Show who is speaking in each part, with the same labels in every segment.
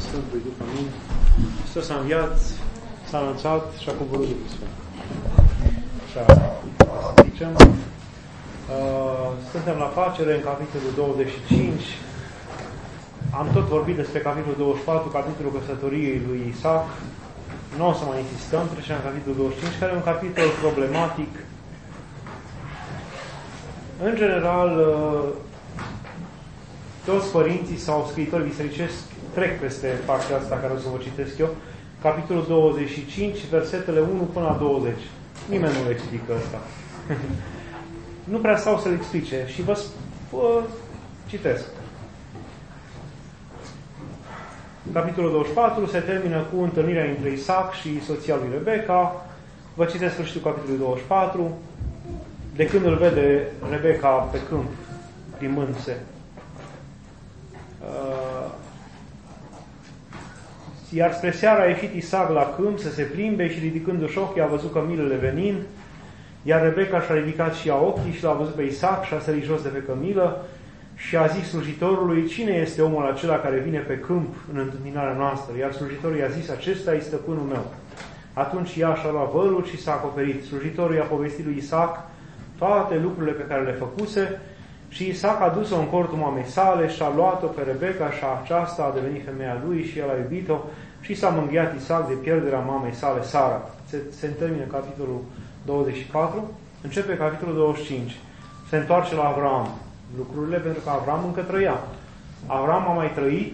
Speaker 1: Sfântului Duh, amin. Hristos a înviat, s-a anunțat și a coborât Duhul Sfânt. Așa, să zicem. Suntem la facere în capitolul 25. Am tot vorbit despre capitolul 24, capitolul căsătoriei lui Isaac. Nu o să mai insistăm, trecem în capitolul 25, care e un capitol problematic. În general, toți părinții sau scriitori bisericesc trec peste partea asta care o să vă citesc eu. Capitolul 25, versetele 1 până la 20. Nimeni nu le explică asta. Nu prea stau să le explice și vă citesc. Capitolul 24 se termină cu întâlnirea între Isaac și soția lui Rebecca. Vă citesc sfârșitul capitolului 24. De când îl vede Rebecca pe câmp, plimbându-se. Iar spre seara a ieșit Isaac la câmp să se plimbe și ridicându-și ochii a văzut cămilele venind. Iar Rebecca și-a ridicat și ea ochii și l-a văzut pe Isaac și a sărit jos de pe cămilă și a zis slujitorului: cine este omul acela care vine pe câmp în întâmpinarea noastră? Iar slujitorul i-a zis: acesta este stăpânul meu. Atunci ea și-a luat vărul și s-a acoperit. Slujitorul i-a povestit lui Isaac toate lucrurile pe care le făcuse și Isaac a dus-o în cortul mamei sale și a luat-o pe Rebecca și aceasta a devenit femeia lui și el a iubit-o și s-a mângâiat Isaac de pierderea mamei sale, Sara. Se termină capitolul 24, începe capitolul 25. Se întoarce la Avram lucrurile, pentru că Avram încă trăia. Avram a mai trăit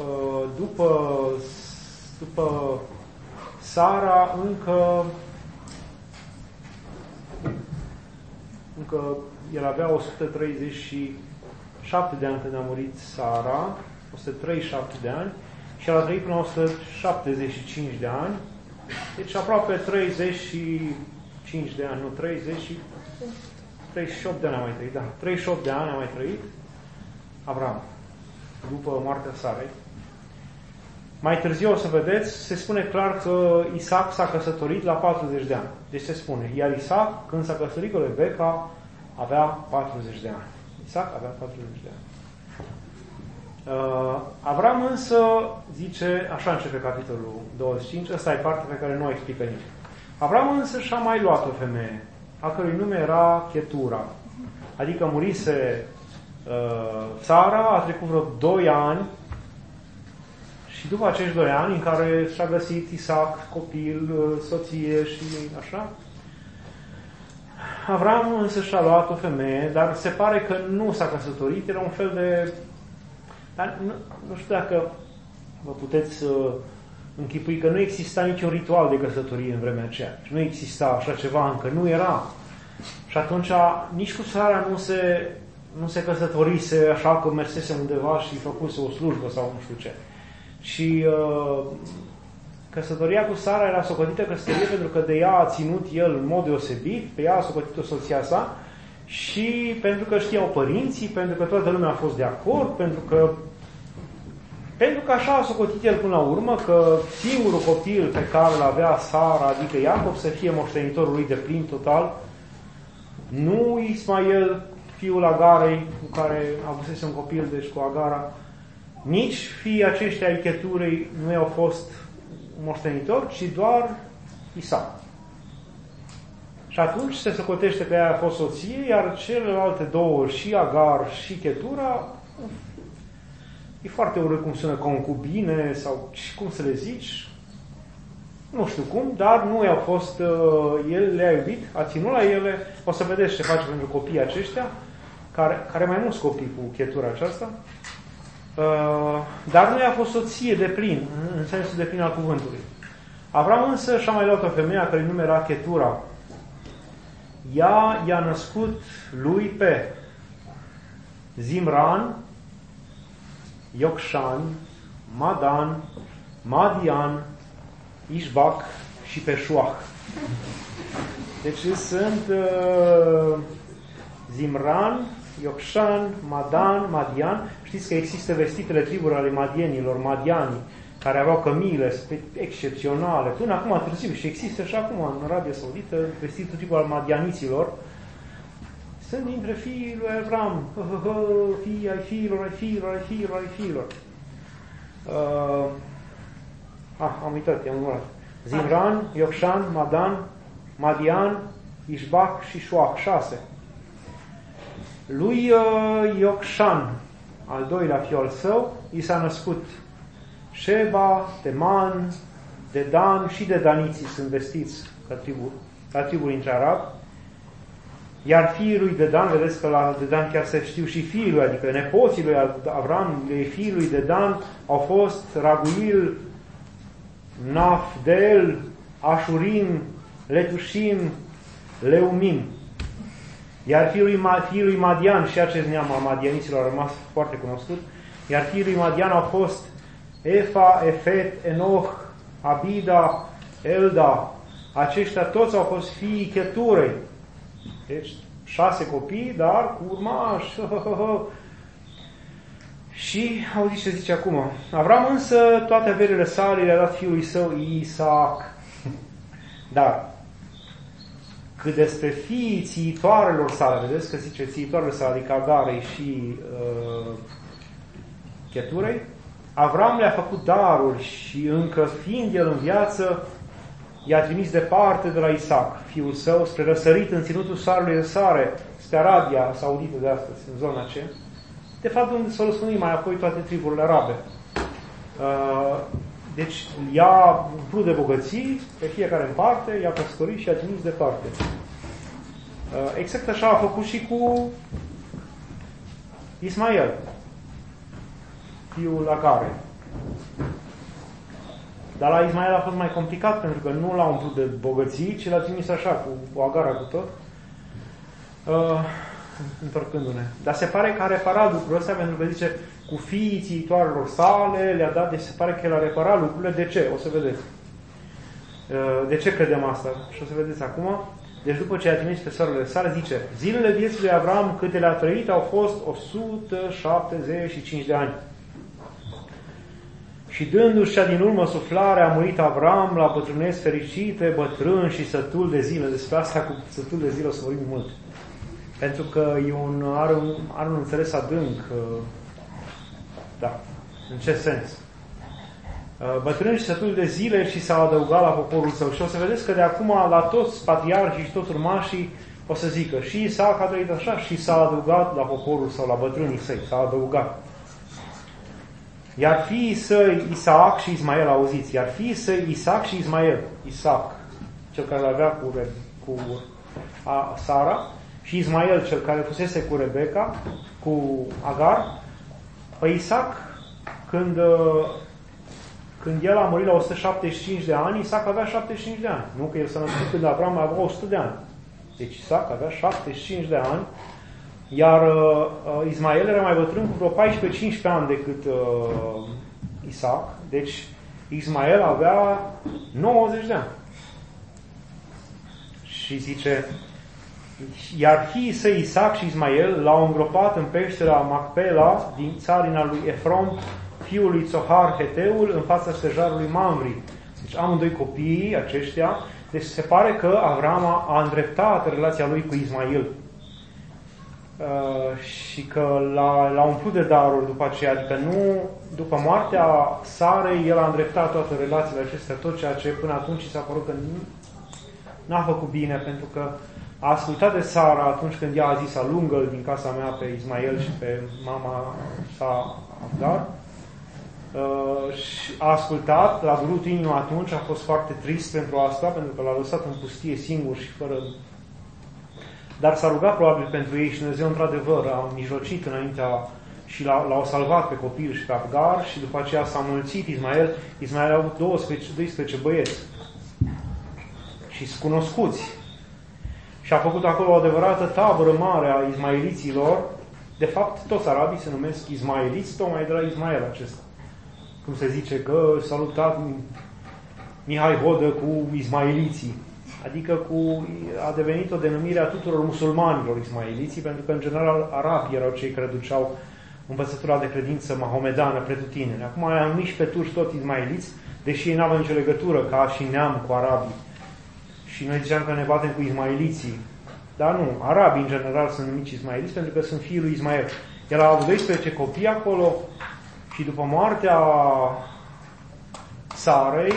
Speaker 1: după Sara încă el avea 137 de ani când a murit Sara, 137 de ani, și el a trăit până 175 de ani, deci aproape 35 de ani, nu 38 de ani a mai trăit, da, 38 de ani a mai trăit Avram, după moartea Sarei. Mai târziu o să vedeți, se spune clar că Isaac s-a căsătorit la 40 de ani. Deci se spune, iar Isaac, când s-a căsătorit cu Rebecca, avea 40 de ani. Isaac avea 40 de ani. Avram însă zice, așa începe capitolul 25, ăsta e partea pe care nu o explică nici. Avram însă și-a mai luat o femeie, a cărui nume era Chetura. Adică murise Sara, a trecut vreo 2 ani, și după acești 2 ani în care și-a găsit Isaac copil, soție și așa, Avram însă și-a luat o femeie, dar se pare că nu s-a căsătorit, era un fel de... Dar nu știu dacă vă puteți închipui că nu exista niciun ritual de căsătorie în vremea aceea. Nu exista așa ceva, încă nu era. Și atunci nici cu Sara nu se căsătorise așa că mersese undeva și făcuse o slujbă sau nu știu ce. Și căsătoria cu Sara era socotită căsătorie pentru că de ea a ținut el în mod deosebit, pe ea a socotit-o soția sa și pentru că știau părinții, pentru că toată lumea a fost de acord, pentru că așa a socotit el până la urmă, că singurul copil pe care îl avea Sara, adică Iacov, să fie moștenitorul lui de plin total, nu Ismael, fiul Agarei, cu care avusese un copil, deci cu Agara, nici fiii aceștia ai Cheturei nu i-au fost moștenitori, ci doar Isaac. Și atunci se socotește că ea a fost soție, iar celelalte două, și Agar și Chetura, e foarte urât cum sună, concubine sau cum să le zici, nu știu cum, dar nu i-au fost, el le-a iubit, a ținut la ele, o să vedeți ce face pentru copiii aceștia, care mai mulți copii cu Chetura aceasta, dar nu i-a fost soție de plin, în sensul de plin al cuvântului. Avram însă și-a mai luat o femeie a cărui nume era Chetura. Ea i-a născut lui pe Zimran, Iocșan, Madan, Madian, Ișbac și pe Șuach. Deci sunt Zimran, Iocșan, Madan, Madian. Știți că există vestitele triburi ale madienilor, madianii, care aveau cămile excepționale. Până acum târziu și există și acum în Arabia Saudită vestitul triburi al madianiților. Sunt dintre fiii lui Avram, fii ai fiilor. am uitat, i-am numărat. Zimran, Iocșan, Madan, Madian, Ișbac și Șoac, 6. Lui Iocșan, al doilea fiu al său, i s-a născut Sheba, Teman, Dedan și Dedaniții sunt vestiți ca triburi între arabi. Iar fiii lui Dedan, vedeți că la Dedan chiar se știu și fiii lui, adică nepoții lui Avram, fiii lui Dedan au fost Raguil, Nafdel, Așurim, Letușim, Leumim. Iar fiii lui Madian, și acest neam al madianiților a rămas foarte cunoscut, iar fiii lui Madian au fost Efa, Efet, Enoch, Abida, Elda. Aceștia toți au fost fiii Cheturei. Deci 6 copii, dar cu urmași. Și auziți ce zice acum. Avram însă toate averile sale le-a dat fiului său Isaac. Dar cât despre fiii țiitoarelor sale, vedeți că zice țiitoarele sale, adică Agarei și Cheturei, Avram le-a făcut daruri și încă fiind el în viață, i-a trimis departe de la Isaac, fiul său, spre răsărit în ținutul soarelui de sare, spre Arabia Saudită de astăzi, în zona aceea. De fapt, unde s-au răspândit mai apoi toate triburile arabe. Deci, i-a umplut de bogății, pe fiecare în parte, i-a căsătorit și i-a trimis departe. Exact așa a făcut și cu Ismael, fiul Agarei. Dar la Ismael a fost mai complicat, pentru că nu l-a umplut de bogății, ci l-a trimis așa, cu Agara, cu tot, întorcându-ne. Dar se pare că a reparat lucrul ăsta, pentru că zice, cu fiii țiitoarelor sale le-a dat, deci se pare că el a reparat lucrurile. De ce? O să vedeți. De ce credem asta? Și o să vedeți acum. Deci după ce a trimis pe soarele sale, zice, zilele vieții lui Avram, câte le-a trăit, au fost 175 de ani. Și dându-și cea din urmă suflare, a murit Avram la bătrâneți fericite, bătrân și sătul de zile. Despre asta cu sătul de zile o să vorbim mult. Pentru că are un înțeles adânc. Da. În ce sens? Bătrân și sătul de zile și s-a adăugat la poporul său. Și o să vedeți că de acum la toți patriarhii și toți urmașii o să zică și Isaac a trăit așa și s-a adăugat la poporul său, la bătrânii săi. S-a adăugat. Iar fiii săi, Isaac și Ismael, auziți, iar fiii săi, Isaac și Ismael, Isaac, cel care l-avea cu Sara, și Ismael, cel care fusese cu Rebecca, cu Agar, pe Isaac, când el a murit la 175 de ani, Isaac avea 75 de ani. Nu că el s-a născut când Avram avea 100 de ani. Deci Isaac avea 75 de ani, iar Ismael era mai bătrân cu vreo 14-15 ani decât Isaac. Deci Ismael avea 90 de ani. Și zice, iar fiii săi Isaac și Ismael l-au îngropat în peștera Macpela din țarina lui Efron, fiul lui Țohar Heteul, în fața stejarului Mamri. Deci amândoi copiii aceștia. Deci se pare că Avram a îndreptat relația lui cu Ismael. Și că l-a umplut de daruri după aceea, adică nu, după moartea Sarei, el a îndreptat toate relațiile acestea, tot ceea ce până atunci s-a părut că n-a făcut bine, pentru că a ascultat de Sara atunci când ea a zis alungă-l din casa mea pe Ismael și pe mama sa Agar. Și a ascultat, l-a durut inima atunci, a fost foarte trist pentru asta, pentru că l-a lăsat în pustie singur și fără. Dar s-a rugat probabil pentru ei și Dumnezeu într-adevăr a mijlocit înaintea și l-au salvat pe copil și pe Agar și după aceea s-a mulțit Ismael. Ismael a avut 12 băieți și cunoscuți. Și a făcut acolo o adevărată tabără mare a ismaeliților. De fapt, toți arabii se numesc ismaeliți, tocmai de la Ismael acesta. Cum se zice că salutat Mihai Hodă cu ismaeliții. Adică a devenit o denumire a tuturor musulmanilor ismaeliții, pentru că în general arabii erau cei care duceau învățătura de credință mahomedană pretutindeni. Acum ai numit și pe turci tot ismaeliți, deși ei n-aveau nicio legătură ca și neam cu arabii. Și noi ziceam că ne batem cu ismaeliții. Dar nu, arabii în general sunt numiți ismaeliți pentru că sunt fiii lui Ismael. El a avut 12 copii acolo și după moartea Sarei,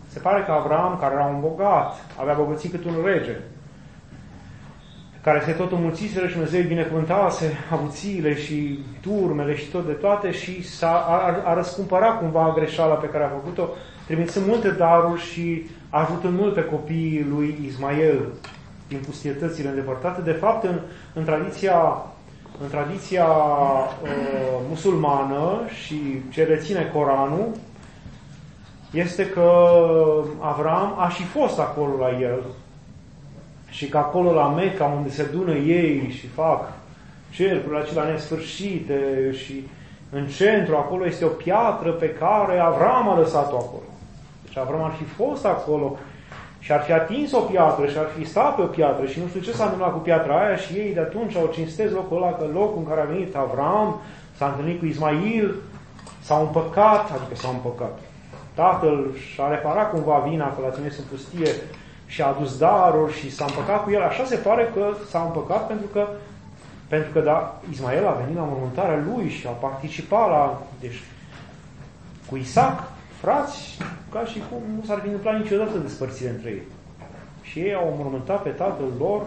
Speaker 1: Se pare că Avram, care era un bogat, avea bogății cât un rege, care se tot înmulțiseră și Dumnezeu îi binecuvântase avuțiile și turmele și tot de toate și a răscumpărat cumva greșeala pe care a făcut-o, trimițând multe daruri și ajutând mult pe copiii lui Ismael din pustietățile îndepărtate. De fapt, în tradiția musulmană și ce reține Coranul, este că Avram a și fost acolo la el și că acolo la Meca, unde se dună ei și fac cercurile acelea nesfârșite și în centru acolo este o piatră pe care Avram a lăsat-o acolo. Deci Avram ar fi fost acolo și ar fi atins o piatră și ar fi stat pe o piatră și nu știu ce s-a întâmplat cu piatra aia și ei de atunci au cinstez locul ăla, că locul în care a venit Avram s-a întâlnit cu Ismail, s-au împăcat, adică s-au împăcat. Tatăl și-a reparat cumva vina că l-a ținut în pustie și a adus daruri și s-a împăcat cu el. Așa se pare că s-a împăcat pentru că da, Ismael a venit la mormântarea lui și a participat la... Deci, cu Isaac, frați, ca și cum nu s-ar fi întâmplat niciodată despărțire între ei. Și ei au mormântat pe tatăl lor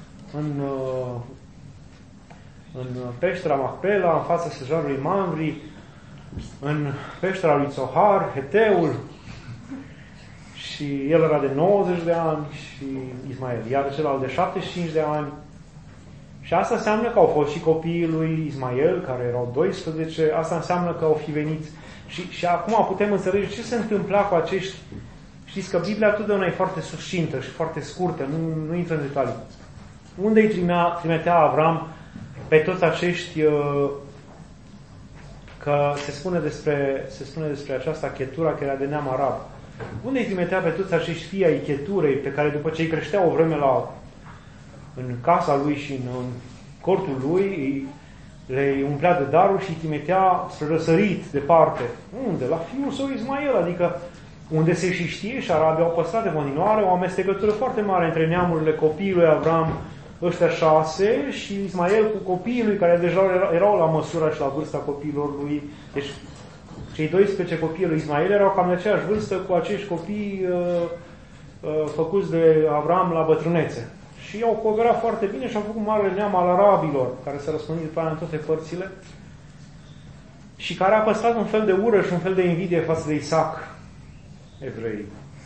Speaker 1: în peștera Macpela, în fața stejarului Mamre, în peștera lui Țohar, Heteul, și el era de 90 de ani și Ismael, iar celălalt de 75 de ani. Și asta înseamnă că au fost și copiii lui Ismael, care erau 12, asta înseamnă că au fi venit. Și acum putem înțelege ce se întâmpla cu acești... Știți că Biblia totdeauna e foarte succintă și foarte scurtă, nu intră în detalii. Unde îi trimitea Avram pe toți acești... că se spune despre această chetură care era de neam arab. Unde îi trimitea pe toți acești fii ai cheturei, pe care după ce îi creșteau o vreme în casa lui și în cortul lui, le umplea de daruri și îi trimitea spre răsărit, departe. Unde? La fiul său Ismael, adică unde se și știe și arabii au păstrat de continuare o amestecătură foarte mare între neamurile copiii lui Avram, ăștia 6, și Ismael cu copiii lui, care deja erau la măsura și la vârsta copiilor lui. Deci, cei 12 copii lui Ismael erau cam de aceeași vârstă cu acești copii făcuți de Avram la bătrânețe. Și au cooperat foarte bine și au făcut marele neam al arabilor, care s-a răspândit după în toate părțile, și care a păstrat un fel de ură și un fel de invidie față de Isaac, evrei.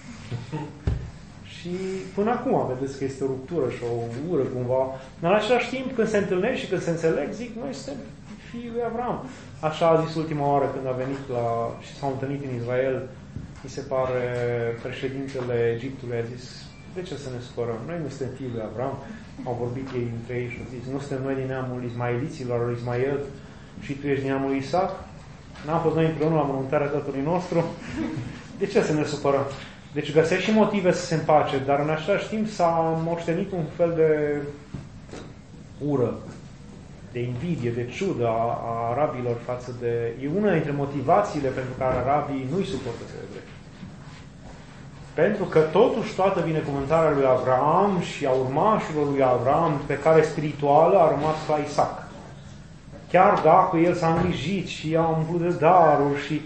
Speaker 1: Și până acum vedeți că este o ruptură și o ură cumva. În același timp, când se întâlnesc și când se înțeleg, zic, noi suntem fiii lui Avram. Așa a zis ultima oară când a venit și s-au întâlnit în Israel, mi se pare, președintele Egiptului a zis, de ce să ne supărăm? Noi nu suntem fiii lui Avram. Au vorbit ei între ei și au zis, nu suntem noi din neamul ismaeliților, lui Ismael, și tu ești din neamul Isaac? N-am fost noi împreună la mormântarea tatălui nostru? De ce să ne supărăm? Deci găsesc și motive să se împace, dar în același timp s-a moștenit un fel de ură, de invidie, de ciudă a arabilor față de... E una dintre motivațiile pentru care arabii nu-i suportă pe evrei. Pentru că totuși toată binecuvântarea lui Avram și a urmașilor lui Avram, pe care spirituală a rămas la Isaac. Chiar dacă el s-a îngrijit și a umplut de daruri și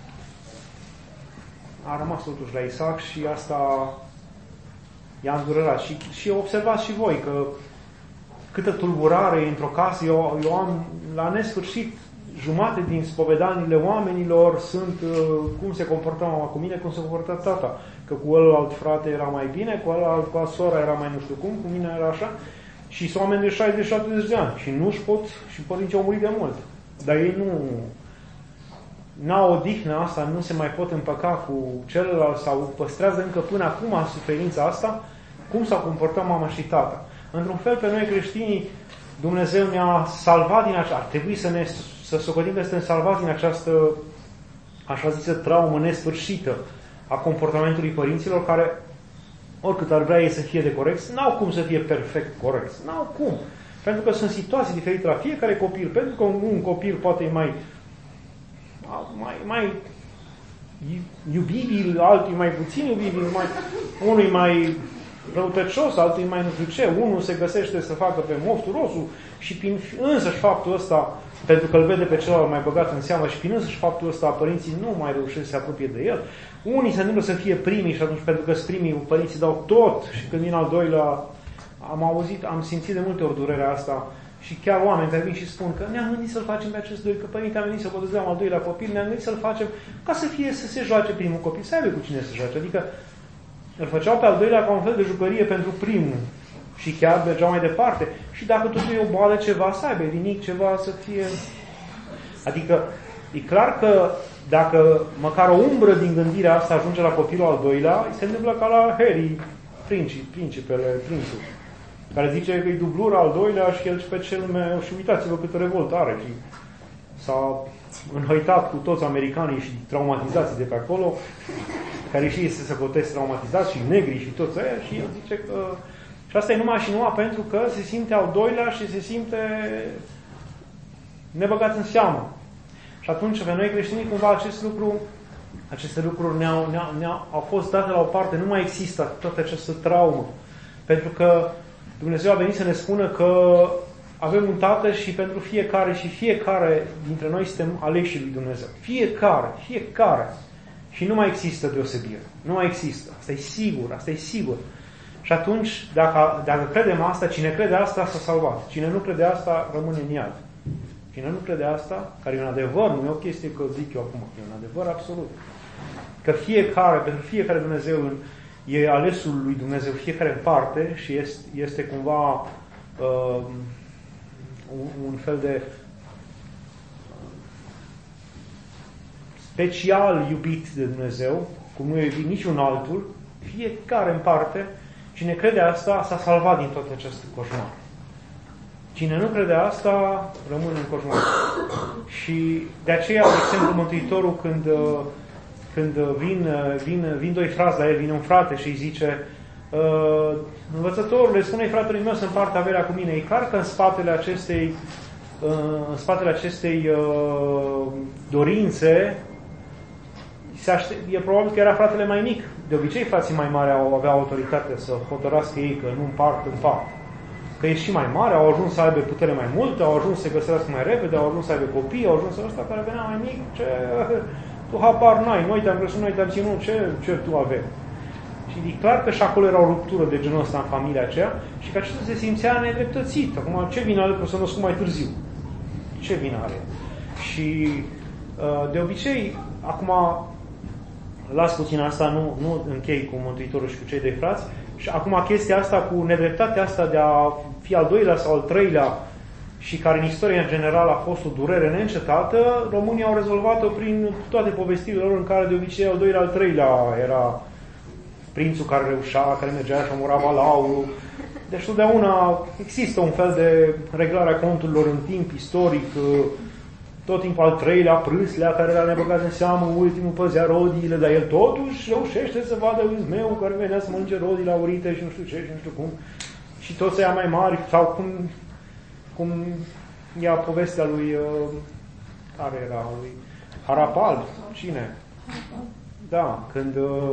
Speaker 1: a rămas totuși la Isaac și asta i-a îndurerat. Și observați și voi că câtă tulburare într-o casă, eu am la nesfârșit jumate din spovedaniile oamenilor sunt cum se comporta mama cu mine, cum se comporta tata. Că cu ălalt frate era mai bine, cu a sora era mai nu știu cum, cu mine era așa. Și sunt oameni de 60-70 de ani și nu-și pot, și părinții au murit de mult. Dar ei n-au odihnă asta, nu se mai pot împăca cu celălalt sau păstrează încă până acum suferința asta, cum s-au comportat mama și tata. Într-un fel, pe noi creștinii, Dumnezeu ne-a salvat din aceasta. Ar trebui să socotim că suntem salvați din această, așa zisă, traumă nesfârșită a comportamentului părinților, care, oricât ar vrea ei să fie de corecți, n-au cum să fie perfect corecți. N-au cum. Pentru că sunt situații diferite la fiecare copil. Pentru că un copil poate e mai iubibil, altul mai puțin iubibil, unul e mai răutăcios, altul e mai nu știu ce, unul se găsește să facă pe moftul rosul și prin însăși faptul ăsta, pentru că îl vede pe celălalt mai băgat în seamă și prin însăși faptul ăsta părinții nu mai reușesc să se apropie de el. Unii se întâmplă să fie primii și atunci pentru că sunt primii, părinții dau tot și când vin al doilea, am simțit de multe ori durerea asta și chiar oameni care vin și spun că ne-am gândit să-l facem pe acest doi, că părintele a venit să botezăm al doilea copil, ne-am gândit să-l facem ca să se joace primul copil, să aibă cu cine să joace. Adică îl făceau pe al doilea ca un fel de jucărie pentru primul și chiar mergeau mai departe. Și dacă totul e o boală ceva, să aibă rinic ceva, să fie... Adică e clar că dacă măcar o umbră din gândirea asta ajunge la copilul al doilea, se întâmplă ca la Harry, prințul, care zice că e dublura al doilea și el pe cel meu, și uitați-vă câtă revoltă are. Și s-a înhăitat cu toți americanii și traumatizați de pe acolo, care și este să boteze traumatizați și negri și toți aia, și el zice că... Și asta e numai pentru că se simte al doilea și se simte nebăgat în seamă. Și atunci, pe noi creștinii, cumva aceste lucruri au fost date la o parte, nu mai există toată această traumă. Pentru că Dumnezeu a venit să ne spună că avem un Tată și pentru fiecare dintre noi suntem aleși lui Dumnezeu. Fiecare. Și nu mai există deosebire. Nu mai există. Asta e sigur. Și atunci, dacă credem asta, cine crede asta s-a salvat. Cine nu crede asta rămâne în iad. Cine nu crede asta, care e un adevăr, nu e o chestie că zic eu acum, e un adevăr absolut. Că pentru fiecare Dumnezeu e alesul lui Dumnezeu, fiecare în parte și este cumva un fel de special iubit de Dumnezeu, cum nu e iubit niciun altul, fiecare în parte. Cine crede asta s-a salvat din toată această coșmar. Cine nu crede asta rămâne în coșmar. Și de aceea, de exemplu, Mântuitorul când vin doi frați la el, vine un frate și îi zice învățătorule, spune-i fratelui meu să împartă averea cu mine. E clar că în spatele acestei dorințe e probabil că era fratele mai mic. De obicei, frații mai mari aveau autoritatea să hotărască ei că nu împart în fapt. Că e și mai mare, au ajuns să aibă putere mai multă, au ajuns să se găsească mai repede, au ajuns să aibă copii, au ajuns să ăsta care venea mai mic, tu habar n-ai, noi te-am crescut, noi te-am ținut, ce tu avem. Și e clar că și acolo era o ruptură de genul ăsta în familia aceea și că acesta se simțea nedreptățit. Acum, ce vină are că s-a născut mai târziu? Ce vină are? Și de obicei, acum las puțin asta, nu închei cu Mântuitorul și cu cei doi frați. Și acum chestia asta cu nedreptatea asta de a fi al doilea sau al treilea și care în istoria în general a fost o durere neîncetată, românii au rezolvat-o prin toate povestirile lor în care de obicei al doilea, al treilea era prințul care reușea, care mergea și omora balaurul. Deci totdeauna există un fel de reglare a conturilor în timp istoric. Tot timpul al treilea, Prâslea, care era nebăgat în seamă, ultimul păzea rodiile, dar el totuși reușește să vadă Izmeu care venea să mănânce rodile aurite și nu știu ce și nu știu cum. Și toți aia mai mari, sau cum ia povestea lui, care era, lui Harapal, cine? Da, când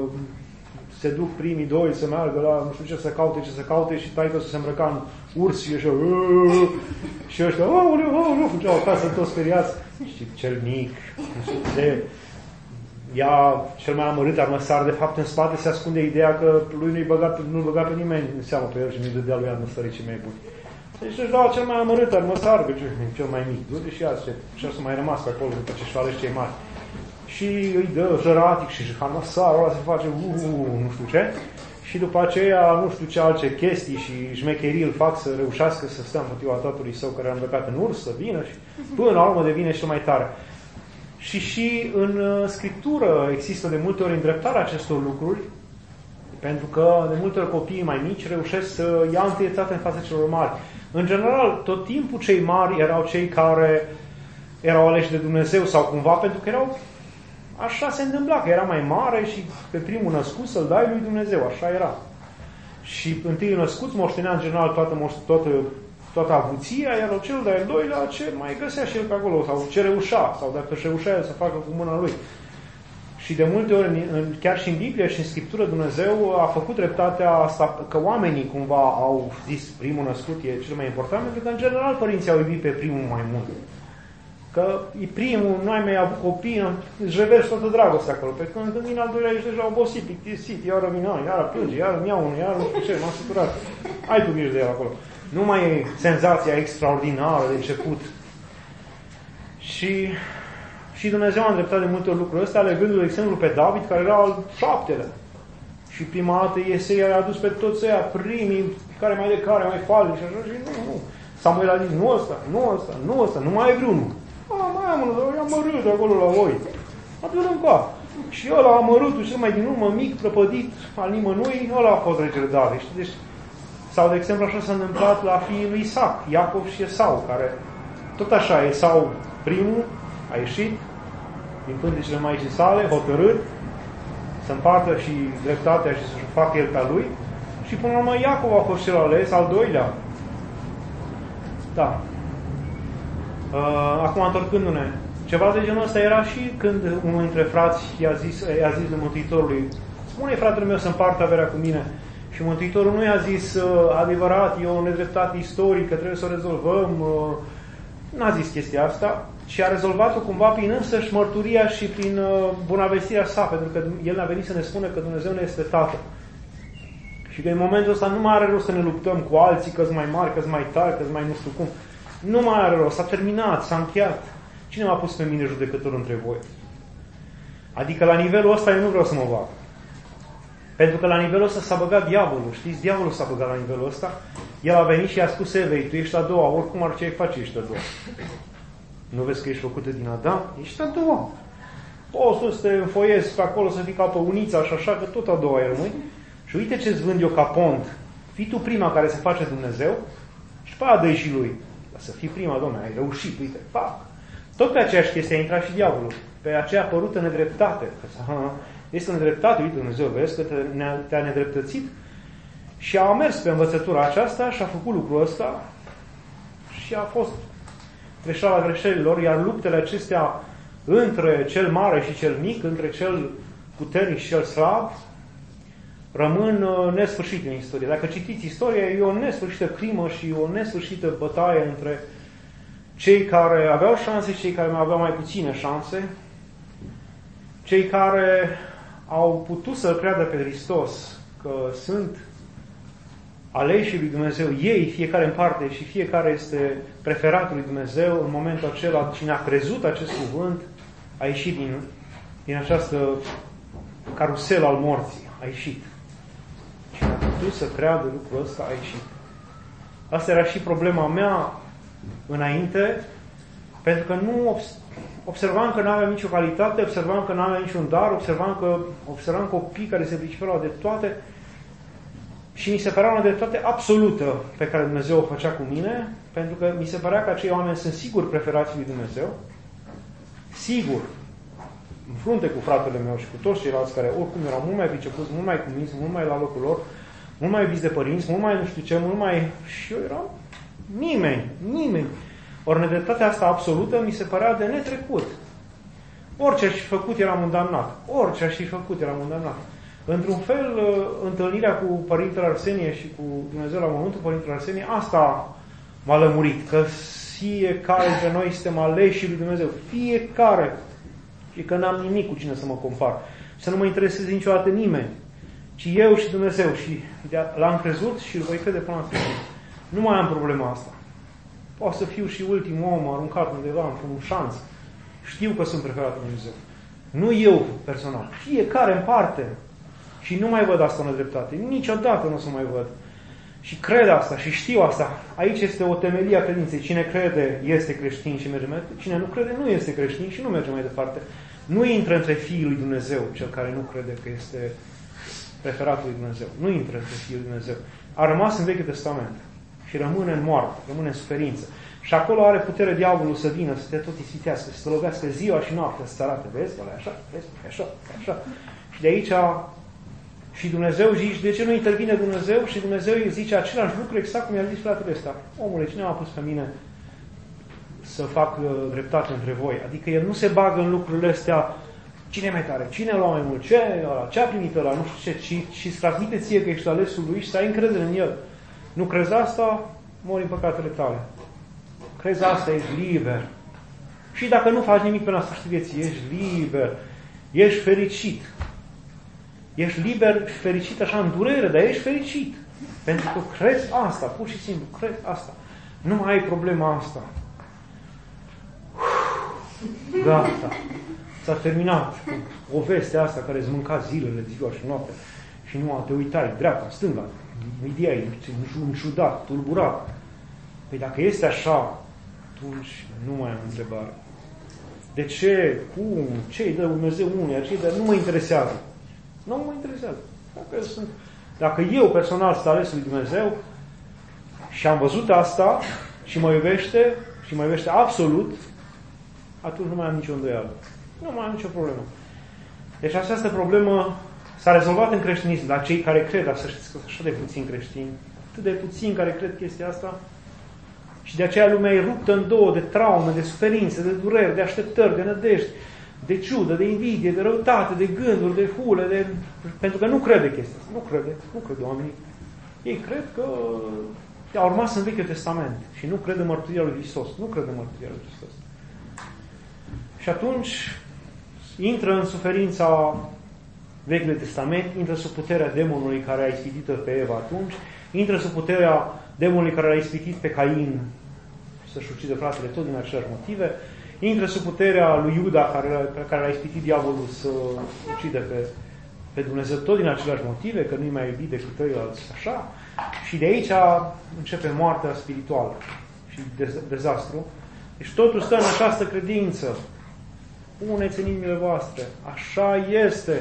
Speaker 1: se duc primii doi să meargă la nu știu ce să caute și taică să se îmbrăca în urs și așa, și ăștia, aoleu, fugeau acasă toți speriați. Și cel mic, nu știu de, ea cel mai amărât armăsar, de fapt în spate se ascunde ideea că lui nu-l băga pe nimeni în seamă pe el și nu-i dădea lui atmosferii cei mai buni. Deci își dau cel mai amărât armăsar, că cel mai mic, du-te și azi, și asta mai rămas pe acolo după ce își ales cei mari. Și îi dă jăratic și armăsarul ăla se face nu știu ce. Și după aceea, nu știu ce alte chestii și șmecherii îl fac să reușească să stea împotriva tatălui său care a îmbrăcat în urs, să vină și până la urmă devine cel mai tare. Și în Scriptură există de multe ori îndreptarea acestor lucruri, pentru că de multe ori copiii mai mici reușesc să ia întâietate în fața celor mari. În general, tot timpul cei mari erau cei care erau aleși de Dumnezeu sau cumva, pentru că erau... Așa se întâmpla, că era mai mare și pe primul născut să-l dai lui Dumnezeu, așa era. Și întâi născut moștenea în general toată avuția, iar cel de-al doilea ce mai găsea și el pe acolo, sau ce reușea, sau dacă își reușea el să facă cu mâna lui. Și de multe ori, chiar și în Biblie și în Scriptură, Dumnezeu a făcut dreptatea asta, că oamenii cumva au zis primul născut e cel mai important, pentru că în general părinții au iubit pe primul mai mult. Că e primul, nu ai mai avut copii, îți reverși toată dragostea acolo. Pe când vine al doilea, ești deja obosit, plictisit, iară vine, iară plânge, iară mi-au unul, iară nu știu ce, m-am săturat. Ai tu grijă de el acolo. Nu mai e senzația extraordinară de început. Și Dumnezeu a îndreptat de multe ori lucrurile astea, alegându-l, de exemplu, pe David, care era al 7-lea. Și prima dată Iesei a adus pe toți ăia primii, care mai falni și așa, și nu. Samuel a zis, nu ăsta, nu mai ai vreunul. Mai am unul, i-am mărât acolo la voi. Atunci în cap. Și ăla amărâtul cel mai din urmă, mic, prăpădit, al nimănui, ăla a fost regele David. Deci, sau, de exemplu, așa s-a întâmplat la fiii lui Isaac, Iacov și Esau, care tot așa, Esau primul a ieșit din pântecele maicii sale, hotărât să împartă și dreptatea și să-și facă el ca lui. Și până la urmă Iacov a fost cel ales, al doilea. Da. Acum, întorcându-ne, ceva de genul ăsta era și când unul dintre frați i-a zis lui Mântuitorului, spune fratele meu să împartă averea cu mine. Și Mântuitorul nu i-a zis, adevărat, e o nedreptate istorică, trebuie să o rezolvăm. N-a zis chestia asta, ci a rezolvat-o cumva prin însăși mărturia și prin bunăvestirea sa, pentru că el a venit să ne spună că Dumnezeu ne este Tatăl. Și că în momentul ăsta nu mai are rost să ne luptăm cu alții, că-s mai mari, că-s mai tari, că-s mai nu știu cum. Nu mai are rost, s-a terminat, s-a încheiat. Cine m-a pus pe mine judecător între voi? Adică la nivelul ăsta eu nu vreau să mă bag. Pentru că la nivelul ăsta s-a băgat diavolul, știți? Diavolul s-a băgat la nivelul ăsta. El a venit și i-a spus Evei, tu ești a doua, oricum ar ce ai face, ești a doua. Nu vezi că ești făcută din Adam? Ești a doua. Poți să te înfoiezi pe acolo să fii ca pe unița și așa, că tot a doua e rămâi. Și uite ce-ți vând eu ca pont. Fii tu prima care se face Dumnezeu și pe aia dă-i și lui. Dar să fii prima, Doamne, ai reușit, uite, pac. Tot pe aceeași chestie a intrat și diavolul. Pe aceea apărută nedreptate. Este nedreptate, uite Dumnezeu, vezi că te-a nedreptățit. Și a mers pe învățătura aceasta și a făcut lucrul ăsta și a fost greșeala greșelilor, iar luptele acestea între cel mare și cel mic, între cel puternic și cel slab, rămân nesfârșite în istorie. Dacă citiți istoria, e o nesfârșită crimă și o nesfârșită bătaie între cei care aveau șanse și cei care mai aveau mai puține șanse, cei care au putut să creadă pe Hristos, că sunt aleșii lui Dumnezeu, ei, fiecare în parte și fiecare este preferatul lui Dumnezeu, în momentul acela, cine a crezut acest cuvânt, a ieșit din această carusel al morții, a ieșit. Cine a putut să creadă lucrul ăsta, a ieșit. Asta era și problema mea înainte, pentru că nu observam că nu aveam nicio calitate, observam că nu aveam niciun dar, observam copii care se pricepeau de toate și mi se părea una dreptate absolută pe care Dumnezeu o făcea cu mine, pentru că mi se părea că acei oameni sunt sigur preferații lui Dumnezeu, sigur, în frunte cu fratele meu și cu toți ceilalți care oricum erau mult mai pricepuți, mult mai cuminți, mult mai la locul lor, mult mai iubiți de părinți, mult mai nu știu ce, mult mai... Și eu eram nimeni. Ori nedreptatea asta absolută mi se părea de netrecut. Orice aș fi făcut eram îndamnat. Într-un fel, întâlnirea cu Părintele Arsenie și cu Dumnezeu la Mormântul Părintele Arsenie, asta m-a lămurit, că fiecare dintre noi suntem aleși lui Dumnezeu. Fiecare. Și că n-am nimic cu cine să mă compar. Să nu mă intereseze niciodată nimeni. Ci eu și Dumnezeu. Și l-am crezut și îl voi crede până la sfârșit. Nu mai am problema asta. Poate să fiu și ultimul om aruncat undeva într-un șanț. Știu că sunt preferatul lui Dumnezeu. Nu eu personal. Fiecare în parte. Și nu mai văd asta în dreptate. Niciodată nu o să mai văd. Și cred asta și știu asta. Aici este o temelie a credinței. Cine crede este creștin și merge mai departe. Cine nu crede nu este creștin și nu merge mai departe. Nu intră între fiii lui Dumnezeu, cel care nu crede că este preferatul lui Dumnezeu. Nu intră între fiii lui Dumnezeu. A rămas în Vechiul Testament. Și rămâne în moarte, rămâne în suferință. Și acolo are putere diavolul să vină, să te tot ispitească, să te lovească ziua și noaptea, să te arate, vezi, ăla e așa, vezi, e așa, e așa. Și de aici și Dumnezeu zice, de ce nu intervine Dumnezeu? Și Dumnezeu îi zice același lucru exact cum i-a zis fratele ăsta. Omule, cine m-a pus pe mine să fac dreptate între voi? Adică el nu se bagă în lucrurile astea Cine e mai tare? Cine a luat mai mult? Ce a primit ăla? Nu știu ce. Și îți transmite ție că ești alesul lui și să ai încredere în el. Nu crezi asta, mori în păcatele tale. Crezi asta, ești liber. Și dacă nu faci nimic până la sfârșitul vieții, ești liber. Ești fericit. Ești liber și fericit așa în durere, dar ești fericit. Pentru că crezi asta, pur și simplu, crezi asta. Nu mai ai problema asta. Gata. S-a terminat o veste asta care îți mânca zilele, ziua și noaptea. Și nu te uitai, dreapta, stânga, ideai, înșudat, tulburat. Păi dacă este așa, atunci nu mai am întrebare. De ce? Cum? Ce îi dă Dumnezeu unuia? Ce îi dă? Nu mă interesează. Nu mă interesează. Dacă eu personal sunt alesul lui Dumnezeu și am văzut asta și mă iubește absolut, atunci nu mai am nicio îndoială. Nu mai am nicio problemă. Deci această problemă s-a rezolvat în creștinism, dar cei care cred, să știți că sunt așa de puțini creștini, atât de puțini care cred chestia asta, și de aceea lumea e ruptă în două, de traume, de suferințe, de dureri, de așteptări, de nădejde, de ciudă, de invidie, de răutate, de gânduri, de hule, pentru că nu crede chestia asta. Nu crede oamenii. Ei cred că au rămas în Vechiul Testament și nu cred în mărturia lui Hristos. Nu cred în mărturia lui Hristos. Și atunci intră în suferința Vechiului Testament, intră sub puterea demonului care a ispitit-o pe Eva atunci, intră sub puterea demonului care l-a ispitit pe Cain să-și ucidă fratele tot din aceleași motive, intră sub puterea lui Iuda care l-a ispitit diavolul să ucide pe Dumnezeu tot din aceleași motive, că nu-i mai iubit decât ceilalți așa, și de aici începe moartea spirituală și dezastru. Deci totul stă în această credință. Puneți în inimile voastre. Așa este.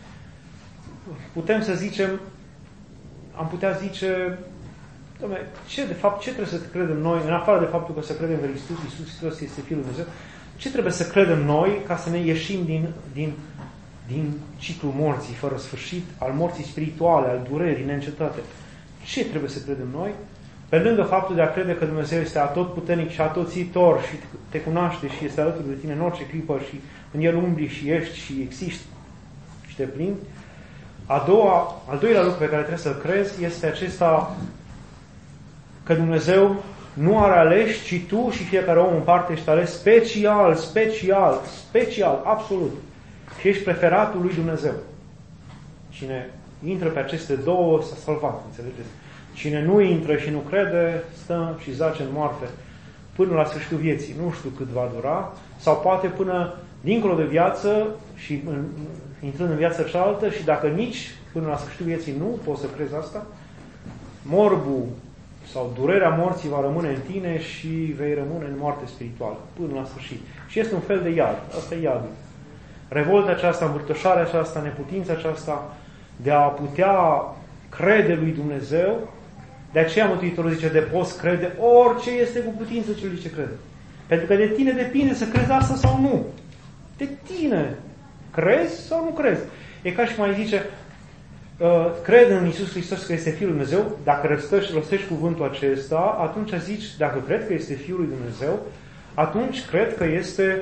Speaker 1: Putem să zicem, am putea zice, doamne, ce trebuie să credem noi, în afară de faptul că să credem că Iisus Hristos este Fiul lui Dumnezeu, ce trebuie să credem noi ca să ne ieșim din ciclul morții fără sfârșit, al morții spirituale, al durerii neîncetate? Ce trebuie să credem noi? Pe lângă faptul de a crede că Dumnezeu este atotputernic și atotțitor și te cunoaște și este alături de tine în orice clipă și în El umbli și ești și existi și te plimbi, al doilea lucru pe care trebuie să-l crezi este acesta că Dumnezeu nu are aleși, ci tu și fiecare om în parte ești ales special, absolut. Și ești preferatul lui Dumnezeu. Cine intră pe aceste două s-a salvat, înțelegeți? Cine nu intră și nu crede, stă și zace în moarte până la sfârșitul vieții. Nu știu cât va dura, sau poate până dincolo de viață și intrând în viața cealaltă, și dacă nici până la sfârșitul vieții nu poți să crezi asta, morbul sau durerea morții va rămâne în tine și vei rămâne în moarte spirituală până la sfârșit. Și este un fel de iad. Asta e iadul. Revolta aceasta, îmbârtoșarea aceasta, neputința aceasta de a putea crede lui Dumnezeu. De aceea Mântuitorul zice, de poți crede orice este cu putință celui ce crede. Pentru că de tine depinde să crezi asta sau nu. De tine. Crezi sau nu crezi? E ca și mai zice, cred în Iisus Hristos că este Fiul lui Dumnezeu. Dacă rostești cuvântul acesta, atunci zici, dacă cred că este Fiul lui Dumnezeu, atunci cred că este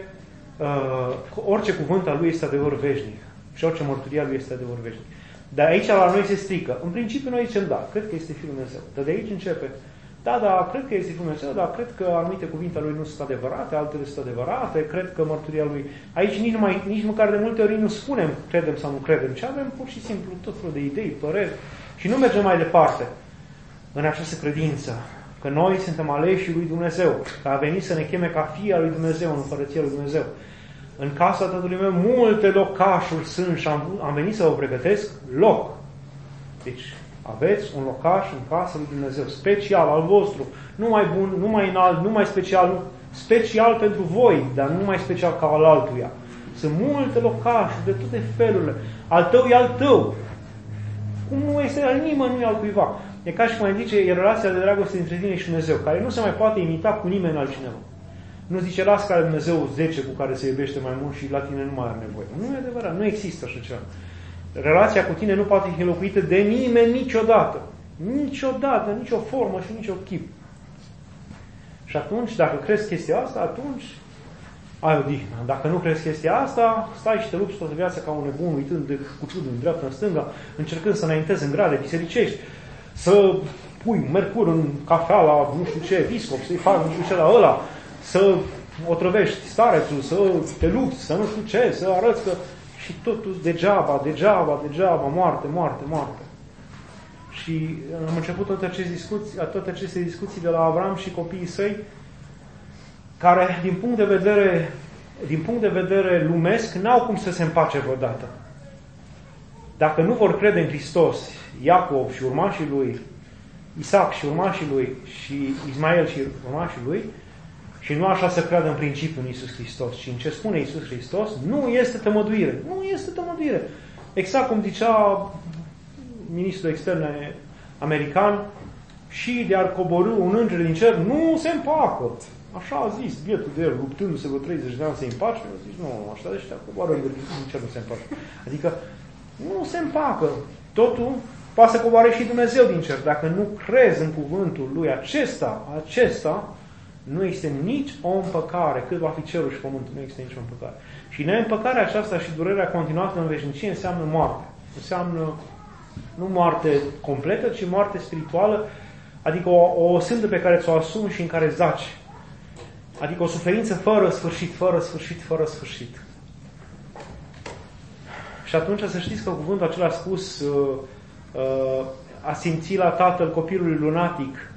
Speaker 1: orice cuvânt al lui este adevăr veșnic. Și orice mărturie al lui este adevăr veșnic. Dar aici la noi se strică. În principiu noi zicem, da, cred că este Fiul lui Dumnezeu. Dar de aici începe, da, cred că este Fiul lui Dumnezeu, dar cred că anumite cuvinte ale lui nu sunt adevărate, altele sunt adevărate, cred că mărturia lui... Aici nici măcar de multe ori nu spunem credem sau nu credem, ci avem pur și simplu tot felul de idei, păreri și nu mergem mai departe în această credință, că noi suntem aleși lui Dumnezeu, că a venit să ne cheme ca fii al lui Dumnezeu în Împărăția lui Dumnezeu. În casa tatălui meu multe locașuri sunt și am venit să vă pregătesc loc. Deci aveți un locaș în casa lui Dumnezeu, special al vostru, nu mai bun, nu mai înalt, nu mai special, special pentru voi, dar nu mai special ca al altuia. Sunt multe locașuri de toate felurile. Al tău e al tău. Cum nu este al nimănui al cuiva. E ca și cum mai zice, e relația de dragoste între tine și Dumnezeu, care nu se mai poate imita cu nimeni altcineva. Nu zice, las ca Dumnezeu 10 cu care se iubește mai mult și la tine nu mai are nevoie. Nu e adevărat, nu există așa ceva. Relația cu tine nu poate fi înlocuită de nimeni niciodată. Niciodată, nicio formă și nicio chip. Și atunci, dacă crezi chestia asta, atunci ai odihnă. Dacă nu crezi chestia asta, stai și te lupți toată viața ca un nebun, uitând de cuciudul în dreapta, în stânga, încercând să înaintezi în grade bisericești, să pui mercur în cafea la nu știu ce episcop, să-i faci nu știu ce la ăla, să otrăvești starețul, să te lupți, să nu știu ce, să arăți că... Și totul degeaba, moarte. Și am început toate aceste discuții de la Avram și copiii săi, care, din punct de vedere lumesc, n-au cum să se împace vreodată. Dacă nu vor crede în Hristos, Iacov și urmașii lui, Isaac și urmașii lui, și Ismael și urmașii lui, și nu așa să creadă în principiu în Iisus Hristos, ci în ce spune Iisus Hristos, nu este tămăduire. Nu este tămăduire. Exact cum zicea ministrul extern american, și de ar coborî un înger din cer, nu se împacă. Așa a zis bietul de el, luptându-se vreo 30 de ani să-i împace, a zis, nu, așa de ăștia coboară îngerii din cer, nu se împacă. Adică, nu se împacă. Totul poate să coboare și Dumnezeu din cer. Dacă nu crezi în cuvântul lui acesta, nu este nici o împăcare, cât va fi cerul și pământul, nu există nici o împăcare. Și neîmpăcarea aceasta și durerea continuată în veșnicie înseamnă moarte. Înseamnă nu moarte completă, ci moarte spirituală, adică o sândă pe care ți-o asumi și în care zaci. Adică o suferință fără sfârșit. Și atunci să știți că cuvântul acela a spus, a simțit la tatăl copilului lunatic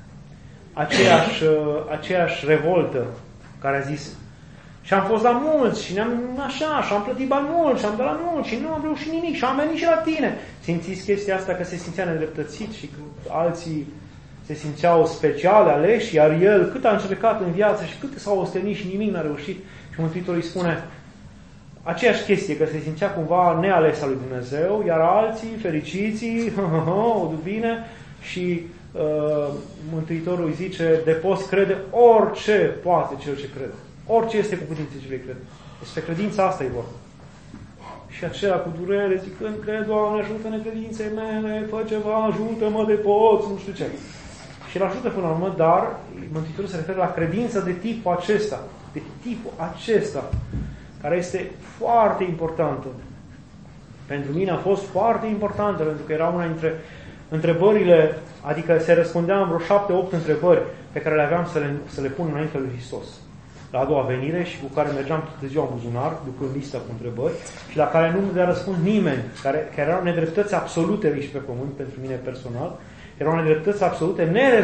Speaker 1: aceeași revoltă, care a zis, și am fost la mulți și și am plătit bani mulți și am dat la mulți și nu am reușit nimic și am venit și la tine. Simțiți chestia asta că se simțea nedreptățit și că alții se simțeau speciale, aleși, iar el cât a încercat în viață și cât s-a ostenit și nimic n-a reușit. Și Mântuitorul îi spune aceeași chestie, că se simțea cumva neales al lui Dumnezeu, iar alții, fericiții, o duc bine, și Mântuitorul îi zice, de poți crede orice poate cel ce crede. Orice este cu putință ce vei crede. Despre credința asta e vorba. Și aceea cu durere zicând, cred, Doamne, ajută-ne credinței mele, fă ceva, ajută-mă de poți, nu știu ce. Și îl ajută până la urmă, dar Mântuitorul se referă la credința de tipul acesta, care este foarte importantă. Pentru mine a fost foarte importantă, pentru că era una dintre întrebările, adică se răspundeam vreo 7-8 întrebări pe care le aveam să le pun înainte lui Hristos. La a doua venire și cu care mergeam toată ziua în buzunar, ducând lista cu întrebări, și la care nu mi-a răspuns nimeni, care erau nedreptăți absolute aici pe pământ, pentru mine personal, erau nedreptăți absolute,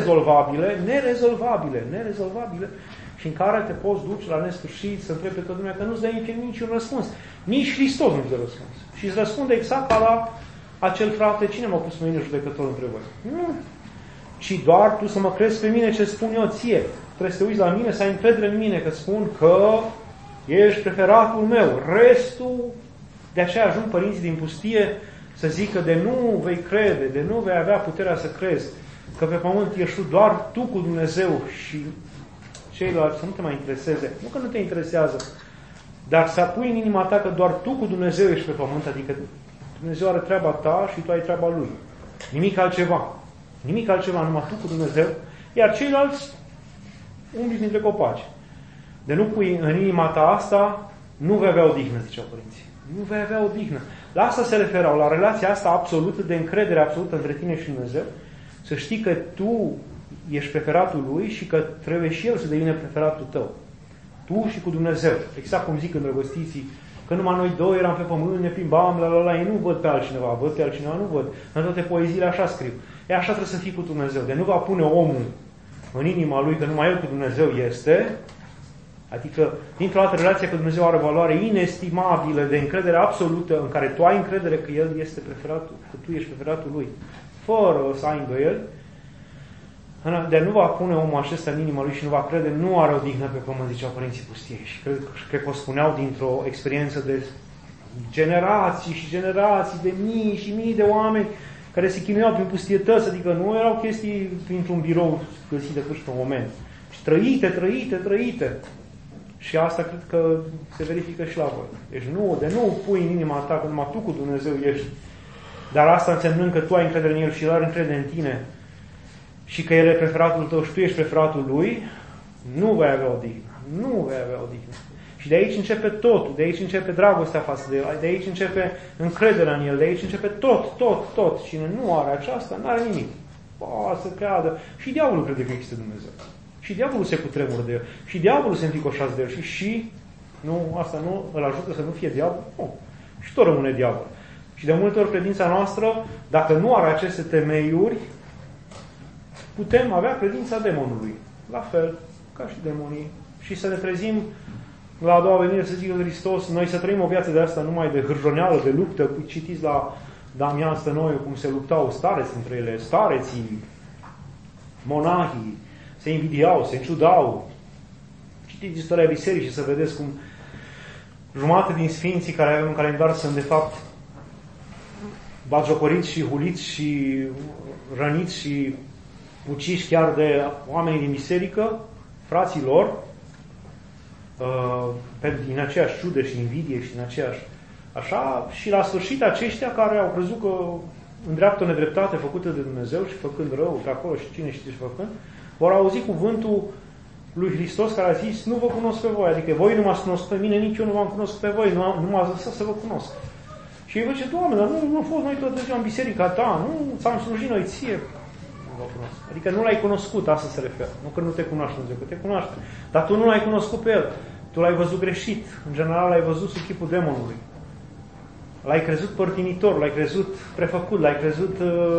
Speaker 1: nerezolvabile, și în care te poți duce la nesfârșit să întrebi pe toată lumea, că nu-ți dă niciun răspuns. Nici Hristos nu-ți dă răspuns. Și îți răspunde exact ca la acel frate, cine m-a pus pe mine judecător întrebări? Nu. Ci doar tu să mă crezi pe mine ce spun eu ție. Trebuie să te uiți la mine, să ai încredere în mine, că spun că ești preferatul meu. Restul, de aceea ajung părinții din pustie să zică de nu vei crede, de nu vei avea puterea să crezi, că pe pământ ești doar tu cu Dumnezeu și ceilalți să nu te mai intereseze. Nu că nu te interesează, dar să pui în inima ta că doar tu cu Dumnezeu ești pe pământ, adică Dumnezeu are treaba ta și tu ai treaba Lui. Nimic altceva, numai tu cu Dumnezeu, iar ceilalți umbli dintre copaci. De nu pui în inima ta asta, nu vei avea odihnă, ziceau părinții. Nu vei avea odihnă. La asta se referau, la relația asta absolută, de încredere absolută între tine și Dumnezeu, să știi că tu ești preferatul Lui și că trebuie și El să devină preferatul tău. Tu și cu Dumnezeu. Exact cum zic îndrăgostiții, că numai noi doi eram pe pământ, ne plimbam, ei nu văd pe altcineva, văd pe altcineva, nu văd. În toate poeziile așa scriu. E așa trebuie să fii cu Dumnezeu. De nu va pune omul în inima lui că numai El cu Dumnezeu este, adică dintr-o dată relația cu Dumnezeu are o valoare inestimabilă de încredere absolută, în care tu ai încredere că El este preferatul, că tu ești preferatul Lui, fără să ai îndoieli. De nu va pune omul acesta în inima lui și nu va crede, nu are odihnă pe pământ, ziceau părinții pustiei. Și cred că o spuneau dintr-o experiență de generații și generații, de mii și mii de oameni care se chinuiau prin pustietăți, adică nu erau chestii printr-un birou găsite până pe un moment. Și trăite. Și asta cred că se verifică și la voi. Deci nu pui în inima ta că numai tu cu Dumnezeu ești. Dar asta însemnând că tu ai încredere în El și El are încredere în tine și că El e preferatul tău și tu ești preferatul Lui, nu vei avea odihnă. Și de aici începe totul, de aici începe dragostea față de El, de aici începe încrederea în El, de aici începe tot. Cine nu are aceasta, nu are nimic. Poate să creadă. Și diavolul crede că există Dumnezeu. Și diavolul se cutremură de El. Și diavolul se înticoșează de El. Și nu, asta nu îl ajută să nu fie diavol? Nu. Și tot rămâne diavol. Și de multe ori credința noastră, dacă nu are aceste temeiuri, putem avea credința demonului. La fel ca și demonii. Și să ne trezim la a doua venire, să zică Hristos, noi să trăim o viață de asta numai de hârjoneală, de luptă. Citiți la Damian Stănoiu cum se luptau stareți între ele, stareții, monahii, se invidiau, se înciudau. Citiți istoria bisericii să vedeți cum jumătate din sfinții care avem în calendar sunt de fapt batjocoriți și huliți și răniți și uciși chiar de oamenii din biserică, frații lor, din aceeași ciudă și invidie și din aceeași așa, și la sfârșit aceștia care au crezut că îndreaptă o nedreptate făcută de Dumnezeu și făcând rău pe acolo și cine știe ce făcând, vor auzi cuvântul lui Hristos care a zis, nu vă cunosc pe voi, adică voi nu m-ați cunoscut pe mine, nici eu nu v-am cunoscut pe voi, nu m-ați lăsat să vă cunosc. Și ei vă zice, Doamne, dar nu am fost noi tot ziua în biserica ta, nu ți-am slujit noi ție. Nu vă cunosc. Adică nu l-ai cunoscut, asta se referă. Nu că nu te cunoaște Dumnezeu, că te cunoaște. Dar tu nu l-ai cunoscut pe El. Tu l-ai văzut greșit. În general l-ai văzut sub chipul demonului. L-ai crezut părtinitor, l-ai crezut prefăcut, l-ai crezut